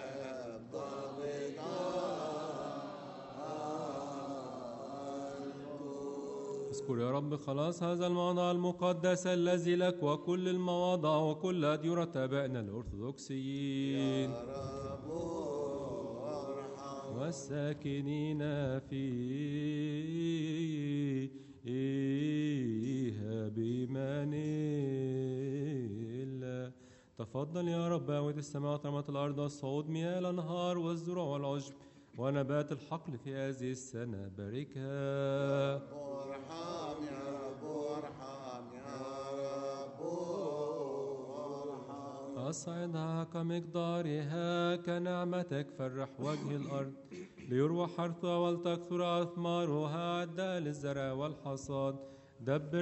اذكر يا رب خلاص هذا الموضع المقدس الذي لك وكل المواضع وكل أديرة آبائنا الأرثوذكسيين والساكنين فيها بإيمان الله. تفضل يا رب أعود السماوات ورحمة الأرض والصعود مياه الأنهار والزروع والعشب ونبات الحقل في هذه السنة. باركها. ارحم يا رب ارحم يا رب ارحم. أصعدها كمقدارها كنعمتك، فرح وجه الأرض ليروى حرثها ولتكثر أثمارها، عدها للزرع والحصاد. دبر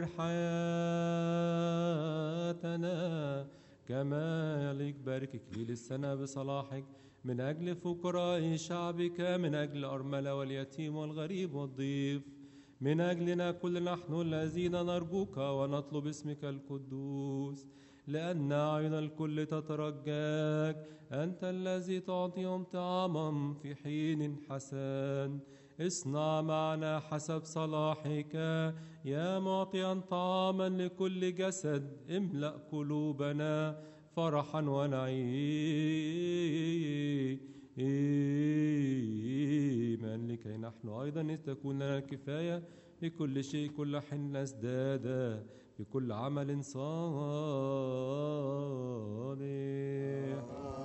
حياتنا كما يليق، بارك إكليل السنة بصلاحك من أجل فقراء شعبك، من أجل الأرملة واليتيم والغريب والضيف، من أجلنا كل نحن الذين نرجوك ونطلب اسمك القدوس، لأن أعين الكل تترجاك، أنت الذي تعطيهم طعاما في حين حسن. اصنع معنا حسب صلاحك يا معطيا طعاما لكل جسد، املأ قلوبنا فرحا ونعيما لكي نحن أيضا تكون لنا الكفاية بكل شيء كل حين نزداد بكل عمل صالح.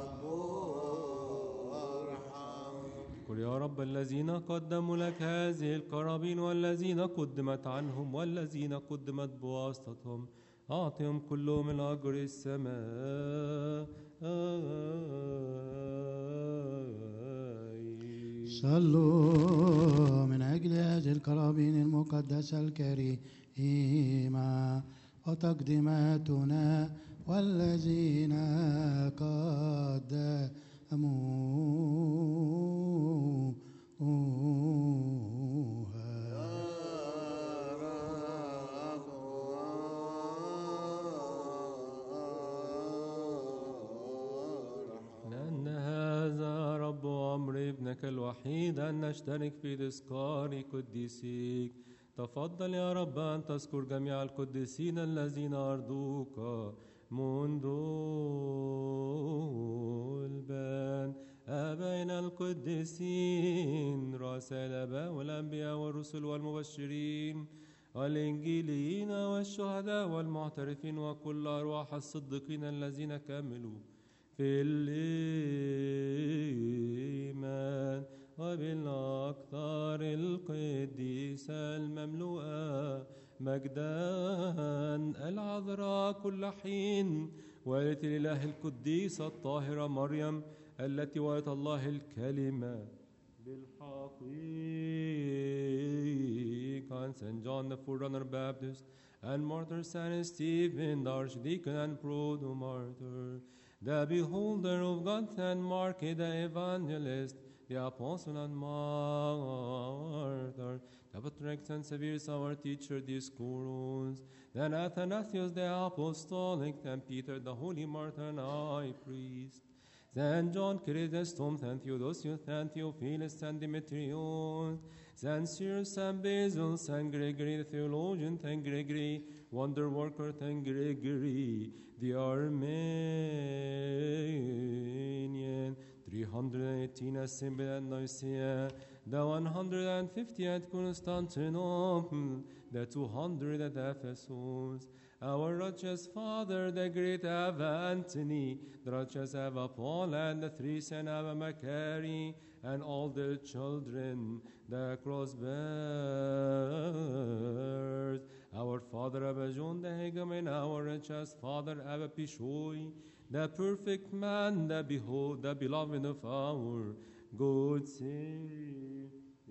قل يا رب الذين قدموا لك هذه القرابين والذين قدمت عنهم والذين قدمت بواسطتهم أعطهم كلهم من أجر السماء. صلوا من أجل هذه القرابين المقدسة الكريمة وتقديماتنا والذين قدموها. لأن هذا رب أمر ابنك الوحيد أن نشترك في تذكار قديسيك. تفضل يا رب أن تذكر جميع القديسين الذين أرضوك منذ البان، آبائنا القديسين رؤساء الآباء والأنبياء والرسل والمبشرين والإنجيليين والشهداء والمعترفين وكل أرواح الصديقين الذين كملوا في الإيمان وبالأقطار القديسة المملوءة مجدا العذراء كل حين، والدة الإله القديسة الطاهرة مريم التي ولدت الله الكلمة بالحقيقة، and Saint John the Forerunner Baptist, and martyr Saint Stephen the Archdeacon and Proto-Martyr, the beholder of God and Mark the Evangelist, the Apostle and Martyr, the Patriarch and Severus our teacher, Dioscorus, then Athanasius the Apostolic, and Peter the Holy Martyr and High Priest, Saint John Chrysostom, Saint Theodosius, Saint Theophilus, Saint Demetrius, Saint Cyril, Saint Basil, Saint Gregory the Theologian, Saint Gregory, Wonder Worker, Saint Gregory the Armenian, three hundred eighteen Assembly at Nicaea, the one hundred fifty at Constantinople, the two hundred at Ephesus, our righteous Father, the great Ava Antony, the righteous Ava Paul, and the three Saint Ava Macari, and all their children, the cross-bearers, our Father Abba John the Hegaman, our righteous Father Abba Pishoy, the perfect man, the behold, the beloved of our good Savior,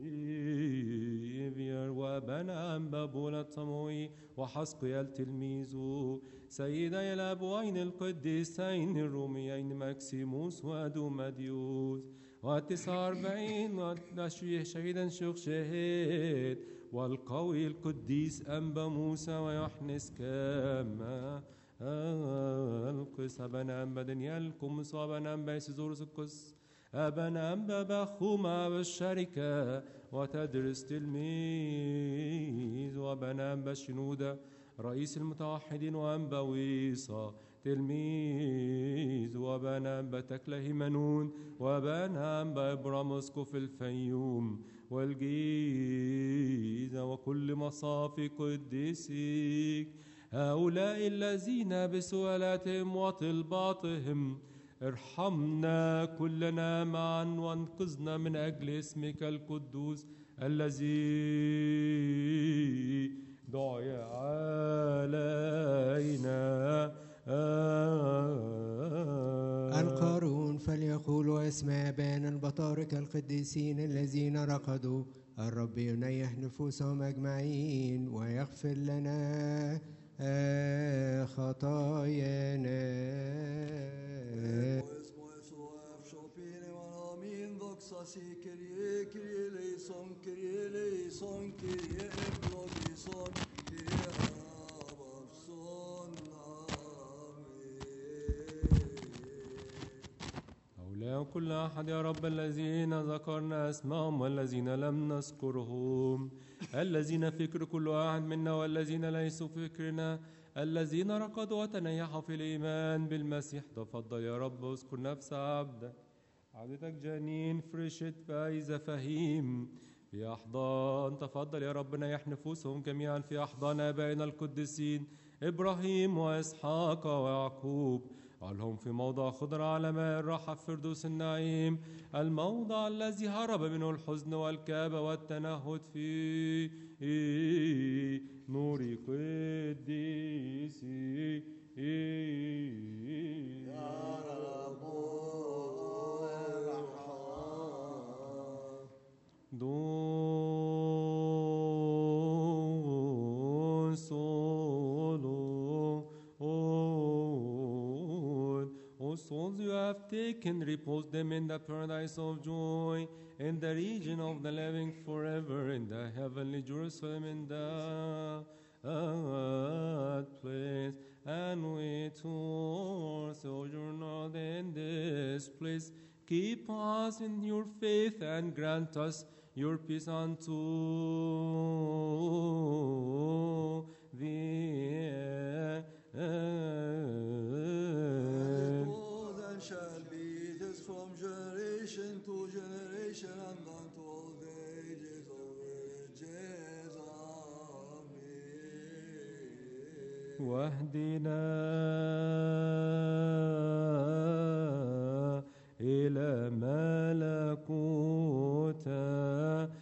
وابنا أنبا بولا الطموي وحسقيا التلميذ سيدي الأبوين القديسين الروميين ماكسيموس ودوماديوس والتسعة وأربعين والتشويه شهيدا شيخ شهيد والقوي القديس أنبا موسى ويحنس كما القس أبنا أنبا دانيال القمص وأبنا أنبا يسيزورس القس أبنا أنبا بخوما بالشركة وتدرس تلميذ وأبنا أنبا الشنودة رئيس المتوحدين وأنبا ويصا تلميذ وأبنا أنبا تكله منون وأبنا أنبا إبرامسكو في الفيوم والجيزة وكل مصافي قديسيك هؤلاء الذين بسؤالاتهم وطلباتهم ارحمنا كلنا معا وانقذنا من أجل اسمك القدوس الذي دعي علينا. القارون فليقولوا اسماء آبائنا البطاركة القديسين الذين رقدوا الرب ينيح نفوسهم أجمعين ويغفر لنا خطايانا. وكل أحد يا رب الذين ذكرنا أسمائهم والذين لم نذكرهم، الذين فكر كل واحد منا والذين ليسوا فكرنا، الذين رقدوا وتنيحوا في الإيمان بالمسيح. تفضل يا رب اذكر نفس عبدك عبدك جنين فرشة فايزة فهيم في أحضان. تفضل يا رب نيح نفوسهم جميعا في أحضان آبائنا القديسين إبراهيم وإسحاق ويعقوب، اجعلهم في موضع خضر على ماء الراحة في فردوس النعيم، الموضع الذي هرب منه الحزن والكآبة والتنهد في نور قديسي. يا رب Don solo, O souls, you have taken, repose them in the paradise of joy, in the region of the living forever, in the heavenly Jerusalem, in the uh, place. And we too sojourn in this place. Keep us in your faith and grant us your peace unto the end. Then shall be this from generation to generation and unto all the ages of ages. Amen. واهدنا إلى ملكوتك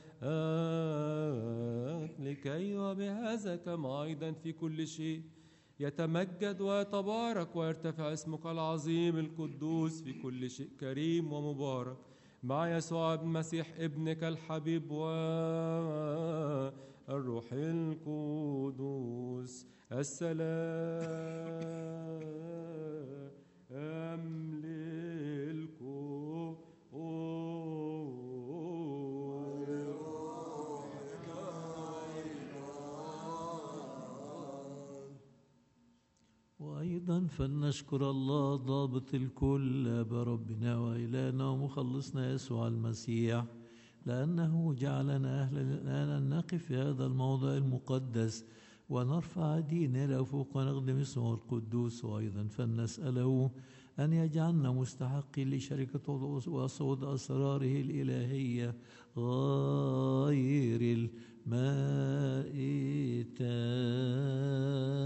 لكي وبهذا كما أيضا في كل شيء يتمجد ويتبارك ويرتفع اسمك العظيم القدوس في كل شيء كريم ومبارك مع يسوع المسيح ابنك الحبيب والروح القدوس. السلام للكم وأيضا فلنشكر الله ضابط الكل بربنا وإلهنا ومخلصنا يسوع المسيح، لأنه جعلنا أهلا الآن أن نقف في هذا الموضع المقدس ونرفع أيدينا إلى فوق ونخدم اسمه القدوس. وأيضا فلنسأله أن يجعلنا مستحقين لشركة وصعود أسراره الإلهية غير المائتة.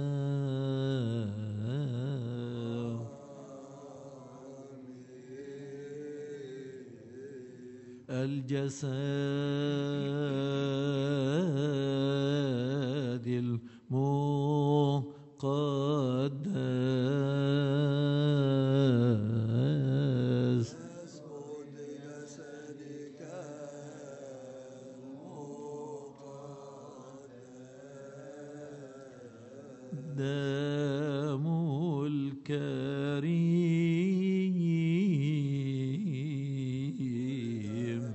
الجسد المقدس دم الكريم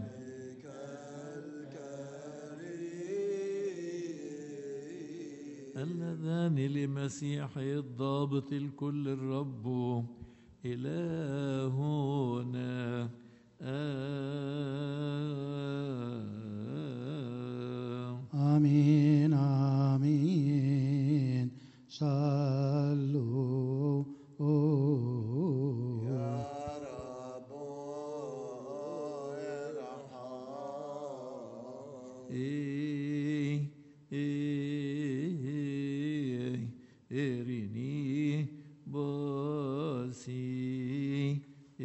اللذان لمسيح الضابط الكل الرب إلهنا آمين آمين. صلوا يا رب ارحم. إيه إيه إرني باسي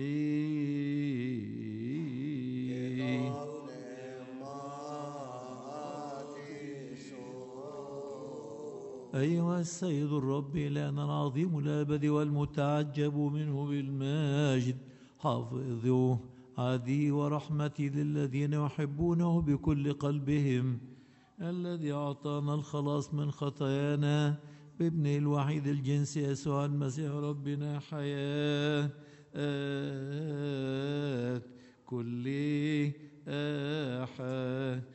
أيها السيد الرب إلهنا العظيم الأبدي والمتعجب منه بالمجد، حافظوا عدي ورحمتي للذين يحبونه بكل قلبهم، الذي أعطانا الخلاص من خطايانا بابنه الوحيد الجنس يسوع المسيح ربنا، حياة كل أحد.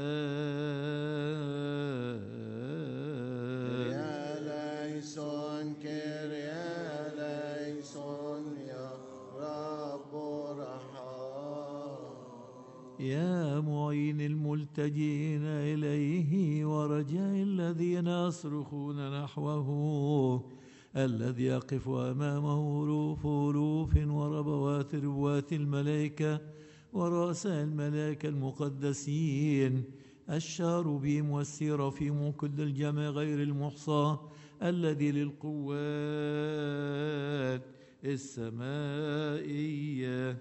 يا ليسون كير يا ليسون يا رب ارحم. يا معين الملتجئين إليه ورجاء الذين يصرخون نحوه، الذي يقف أمامه ألوف ألوف وربوات ربوات الملائكة ورؤساء الملائكة المقدسين، الشاربيم والسيرافيم كل الجمع غير المحصى، الذي للقوات السمائية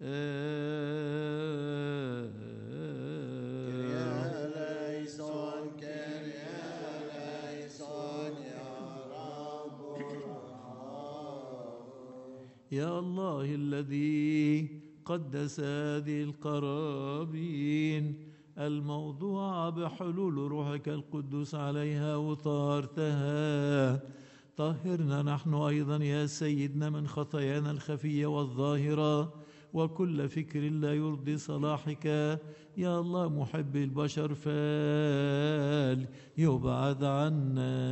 يا الله الذي قدس هذه القرابين الموضوعة بحلول روحك القدوس عليها وطهرتها، طهرنا نحن أيضا يا سيدنا من خطايانا الخفية والظاهرة وكل فكر لا يرضي صلاحك يا الله محب البشر، فال يبعد عنا.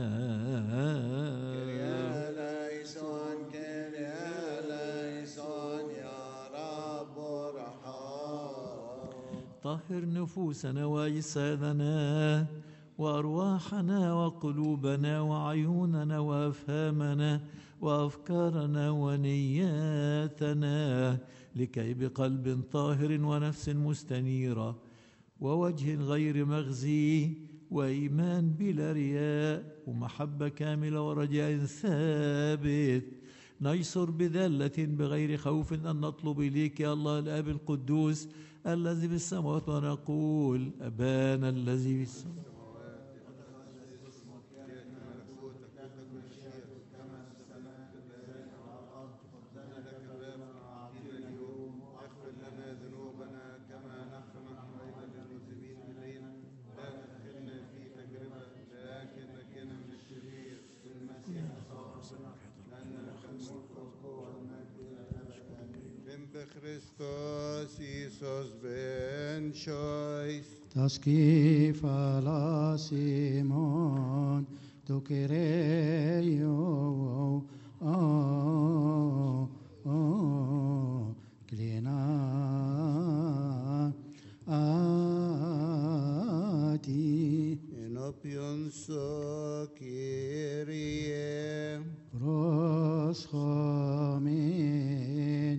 طهر نفوسنا وأجسادنا وأرواحنا وقلوبنا وعيوننا وأفهامنا وأفكارنا ونياتنا، لكي بقلب طاهر ونفس مستنيرة ووجه غير مغزي وإيمان بلا رياء ومحبة كاملة ورجاء ثابت نيسر بذلة بغير خوف أن نطلب إليك يا الله الآب القدوس الذي في السماوات، ونقول أبانا الذي في السماوات Christos Iisus ben choice. تسكيف على سيمون تكريو أو أو كلينا آتي Enopion so Kyrie. Pros chomin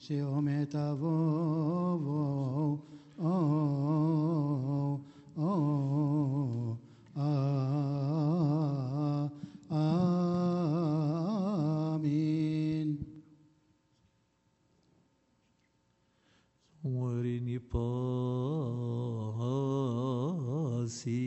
Sheometavovo, oh, oh, ah, amen. Morini pasi.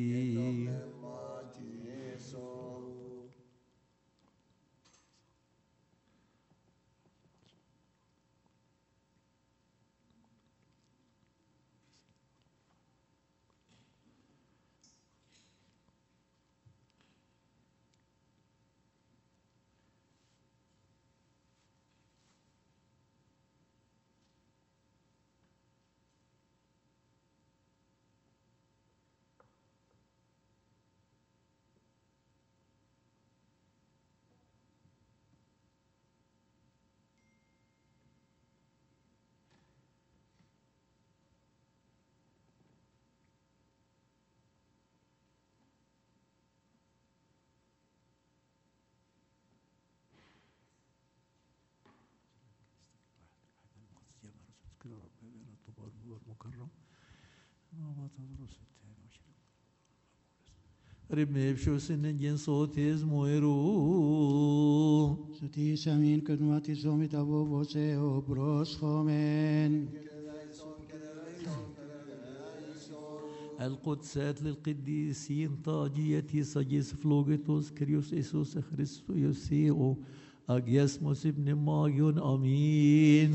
ربنا بشوس النجين صوتي اسمه يرو Suti samin kadmati somit abo vose obros خومن. القدسات للقديسين طاجيتي سجيس فلوغيتوس كريوس إيسوس خريستو يوسيو أجياسموس ابن مايون أمين.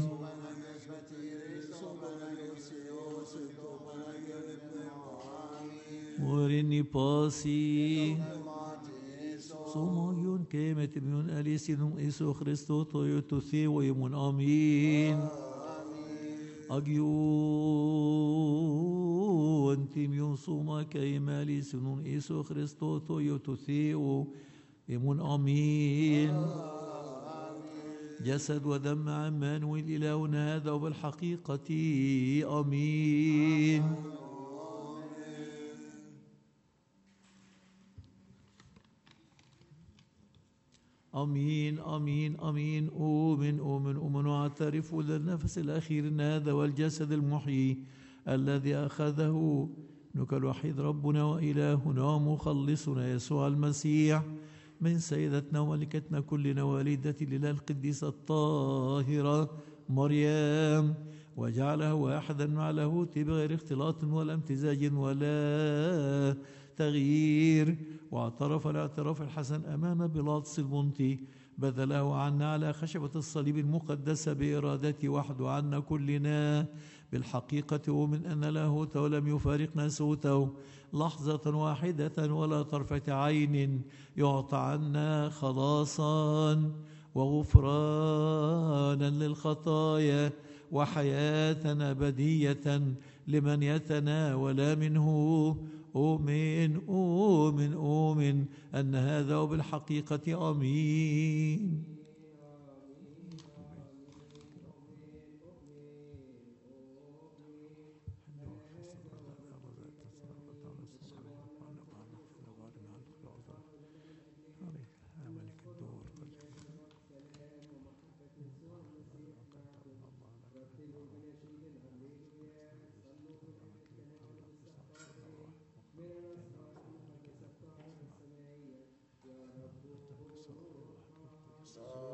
ورني باسي صومايون كيمت ميون أليسينون إيسو خريستو تويوتوثي ويمون آمين. أجيون تيميون صوما كيما أليسينون إيسو خريستو تويوتوثي ويمون آمين. جسد ودم عمانويل إلهنا هذا وبالحقيقة آمين. أمين أمين أمين أؤمن أؤمن أؤمن وأعترف للنفس الأخير أن هذا والجسد المحيي الذي أخذه ابنك الوحيد ربنا وإلهنا ومخلصنا يسوع المسيح من سيدتنا وملكتنا كلنا والدة الإله القديسة الطاهرة مريم، وجعله واحدا مع لاهوته بغير اختلاط ولا امتزاج ولا تغيير، واعترف الاعتراف الحسن أمام بيلاطس البنطي، بذله عنا على خشبة الصليب المقدسة بإرادته وحده عنا كلنا بالحقيقة، ومن أن لاهوته ولم يفارقنا سوته لحظة واحدة ولا طرفة عين، يعطى عنا خلاصا وغفرانا للخطايا وحياة أبدية لمن يتناول منه. أؤمن أؤمن أؤمن أن هذا وبالحقيقة آمين. صار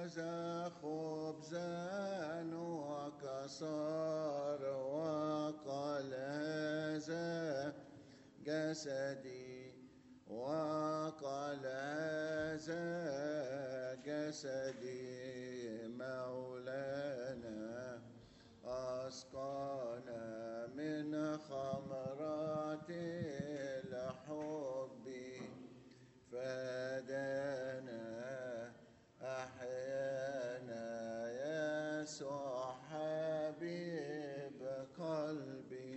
أخذ خبزا وكسر وقال هذا جسدي وقال هذا جسدي مولانا أسقانا من خمرات الحب فدانا أحيانا يسوع حبيب قلبي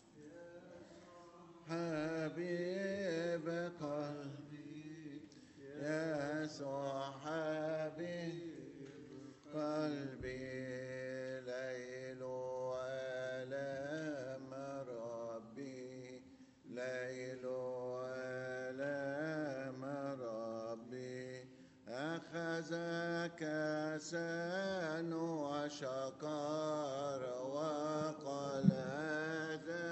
حبيب قلبي يسوع حبيب قلبي ليل وآلام ربي ليل وآلام ربي أخذ كاسا وشكر وقال هذا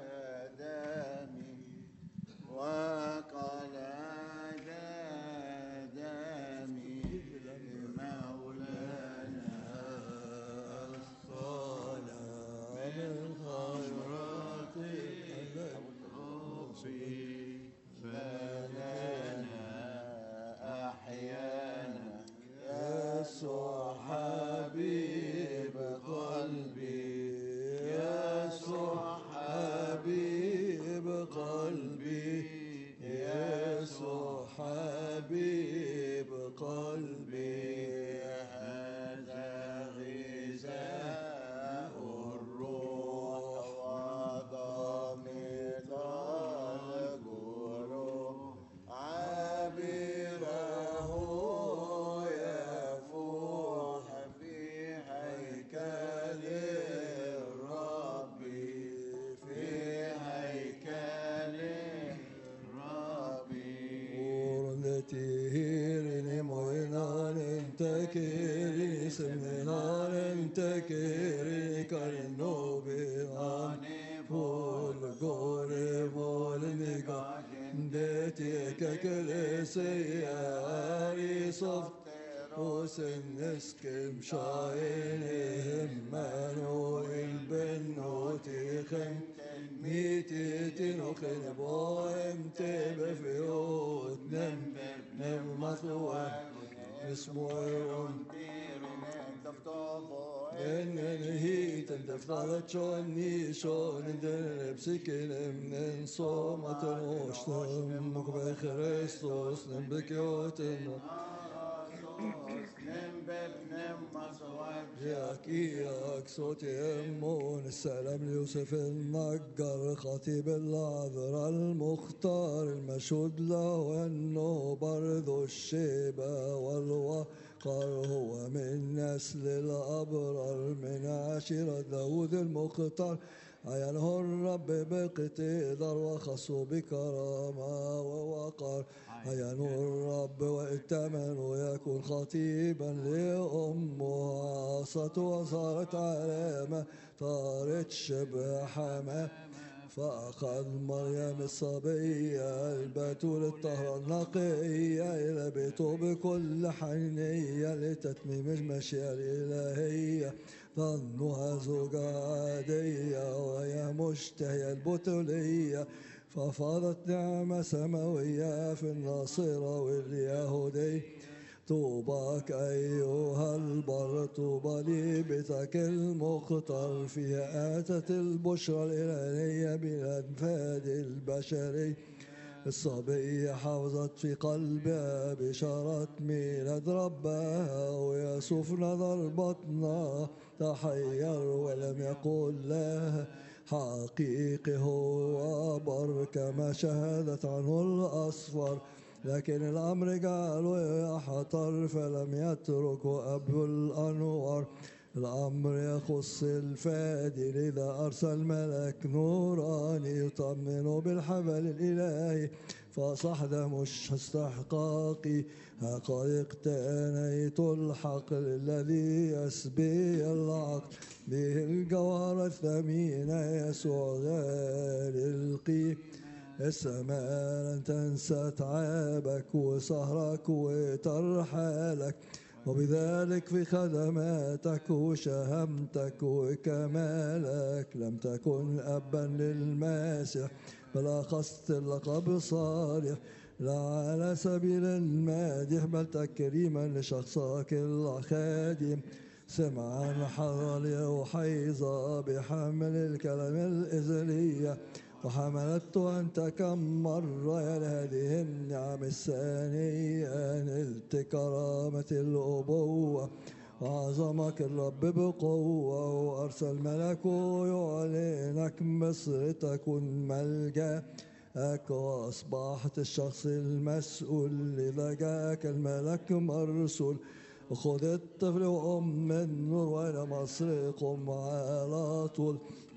دمي وقال هذا دمي مولانا أسقانا من خمرات الحب فدانا أحيانا يسوع حبيب قلبي يسوع حبيب قلبي يسوع حبيب قلبي هذا غذاء الروح وضامن الجروح عابره يفوح في هيكل الرب في هيكل الرب ورنتيرني موينان انتكيرني سمنان انتكيرني كالنوبيان فول غوري فول نيكا ديتي ككلسياري صفت وسنسكم شاينهم منوين بنوتي خم ميتي تنوخن بوهم تبفيوت نم نم مطوى اسموهم إن نهيت أنت فضلت شوني شون ندن بسكن من صومة المشتم مقبل خريستوس نبكيوتنا ياكياك صوت يمون السلام ليوسف النجار خطيب العذراء المختار المشهود له انه برضو الشيبة والوقار هو من نسل الابرار من عشيرة داود المختار عينه الرب باقتدار وخصه بكرامة ووقار عينه الرب وائتمن يكون خطيبا لأمه عصت وصارت علامة طارت شبه حماه فأخذ مريم الصبية البتول الطهرة النقية إلى بيته بكل حنية لتتميم المشيئة الإلهية ظنها زوجة عادية وهي مشتهية البتولية ففاضت نعمة سماوية في الناصرة واليهودية طوباك أيها البر طوبى لبيتك المختار فيها آتت البشرى الإلهية بالأنفاد البشري الصبية حافظت في قلبها بشارة ميلاد ربها ويسوف نظر بطنها تحير ولم يقل لها حقيقي هو بر كما شهدت عنه الأصفر لكن الأمر جعله يحتر فلم يتركه أبو الأنوار الأمر يخص الفادي لذا أرسل ملك نوراني يطمن بالحبل الإلهي فصحد مش استحقاقي قد اقتنيت الحقل الذي يسبي العقل به الجوهر الثمين يسوع غالي القيم السماء لن تنسى تعابك وسهرك وترحالك وبذلك في خدماتك وشهامتك وكمالك لم تكن أبا للماسح بل أخذت اللقب صالح لا على سبيل المادح بل تكريما لشخصك الخادم سمعا حضر وحيظة بحمل الكلام الإزلية وحملت أنت كم مرة يا هذه النعم الثانية نلت كرامة الأبوة وعظمك الرب بقوة وأرسل ملكه يعلنك مصر تكون ملجأك وأصبحت الشخص المسؤول لذا جاءك الملك مرسول خذ الطفل وأم النور وإلى مصر قم على طول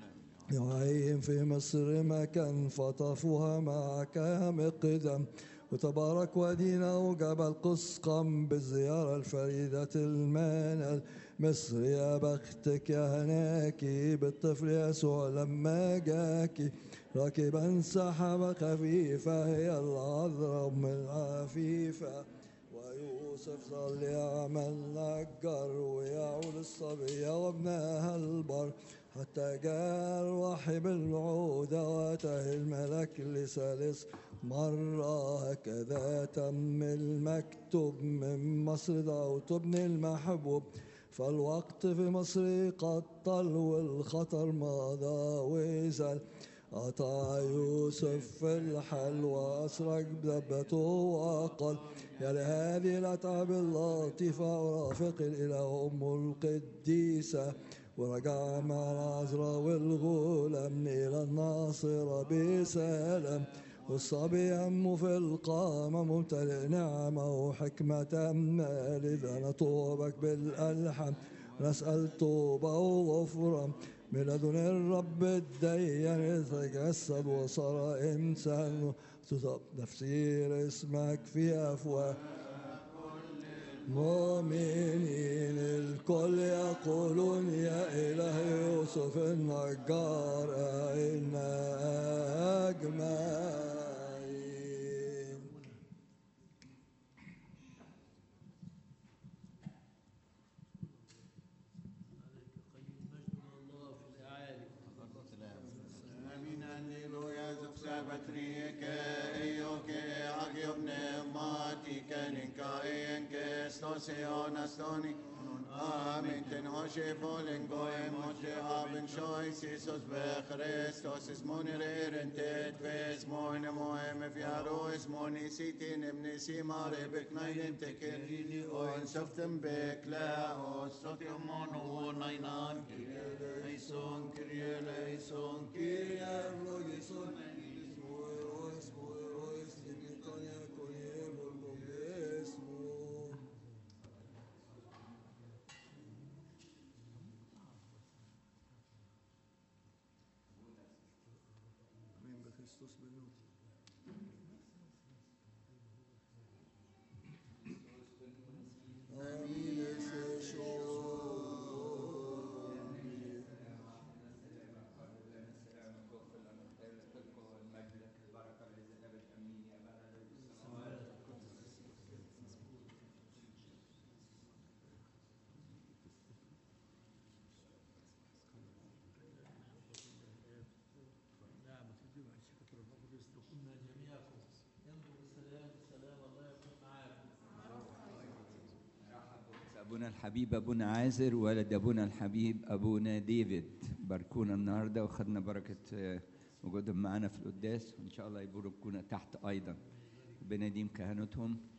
يعين في مصر مكان فطفوها معك مقدم وتبارك ودينا وجبل قسقم بالزيارة الفريدة المنال مصر يا بختك يا هناكي بالطفل يسوع لما جاكي راكبا سحابة خفيفة هي العذراء أم العفيفة ويوسف ظل يعمل نجار ويعول الصبية وابنها البر حتى جاء الوحي بالعودة واتاه الملك لثالث مرة هكذا تم المكتوب من مصر دعوت ابن المحبوب فالوقت في مصر قد طل والخطر مضى وزال قطع يوسف في الحل وأسرج دبته وقال يا لهذه الأتعاب اللطيفة ورافق الإله أم القديسة ورجع مع العذراء والغلام إلى الناصرة بسلام والصبي يمه في القامة ممتلئ نعمة وحكمة لذا نطوبك بالألحان نسأل توبة وغفران من لدن الرب الديان يتجسد وصار إنسان تطب تفسير اسمك في أفواه مؤمنين الكل يقولون يا إله يوسف النجار إنا أجمعين آمين هللويا زوج سابتريك إيوك أجيب نماتي كنك إنك استوسيون استوني آمين تنهوشي فولن قوي موشي آبن شوي سيسوس بخريستوس اسموني رير انتت في اسموني مهم في عرو اسموني سيتين ابني سيماري بكنين تكريني وإن سفتم بك لا وصوتي مونو ونينان كريا ليسون كريا ليسون كريا ليسون أبونا الحبيب أبونا عازر ولد أبونا الحبيب أبونا ديفيد باركونا النهاردة وخدنا بركة وجودهم معنا في القداس وإن شاء الله يباركونا تحت أيضا بنديم كهنتهم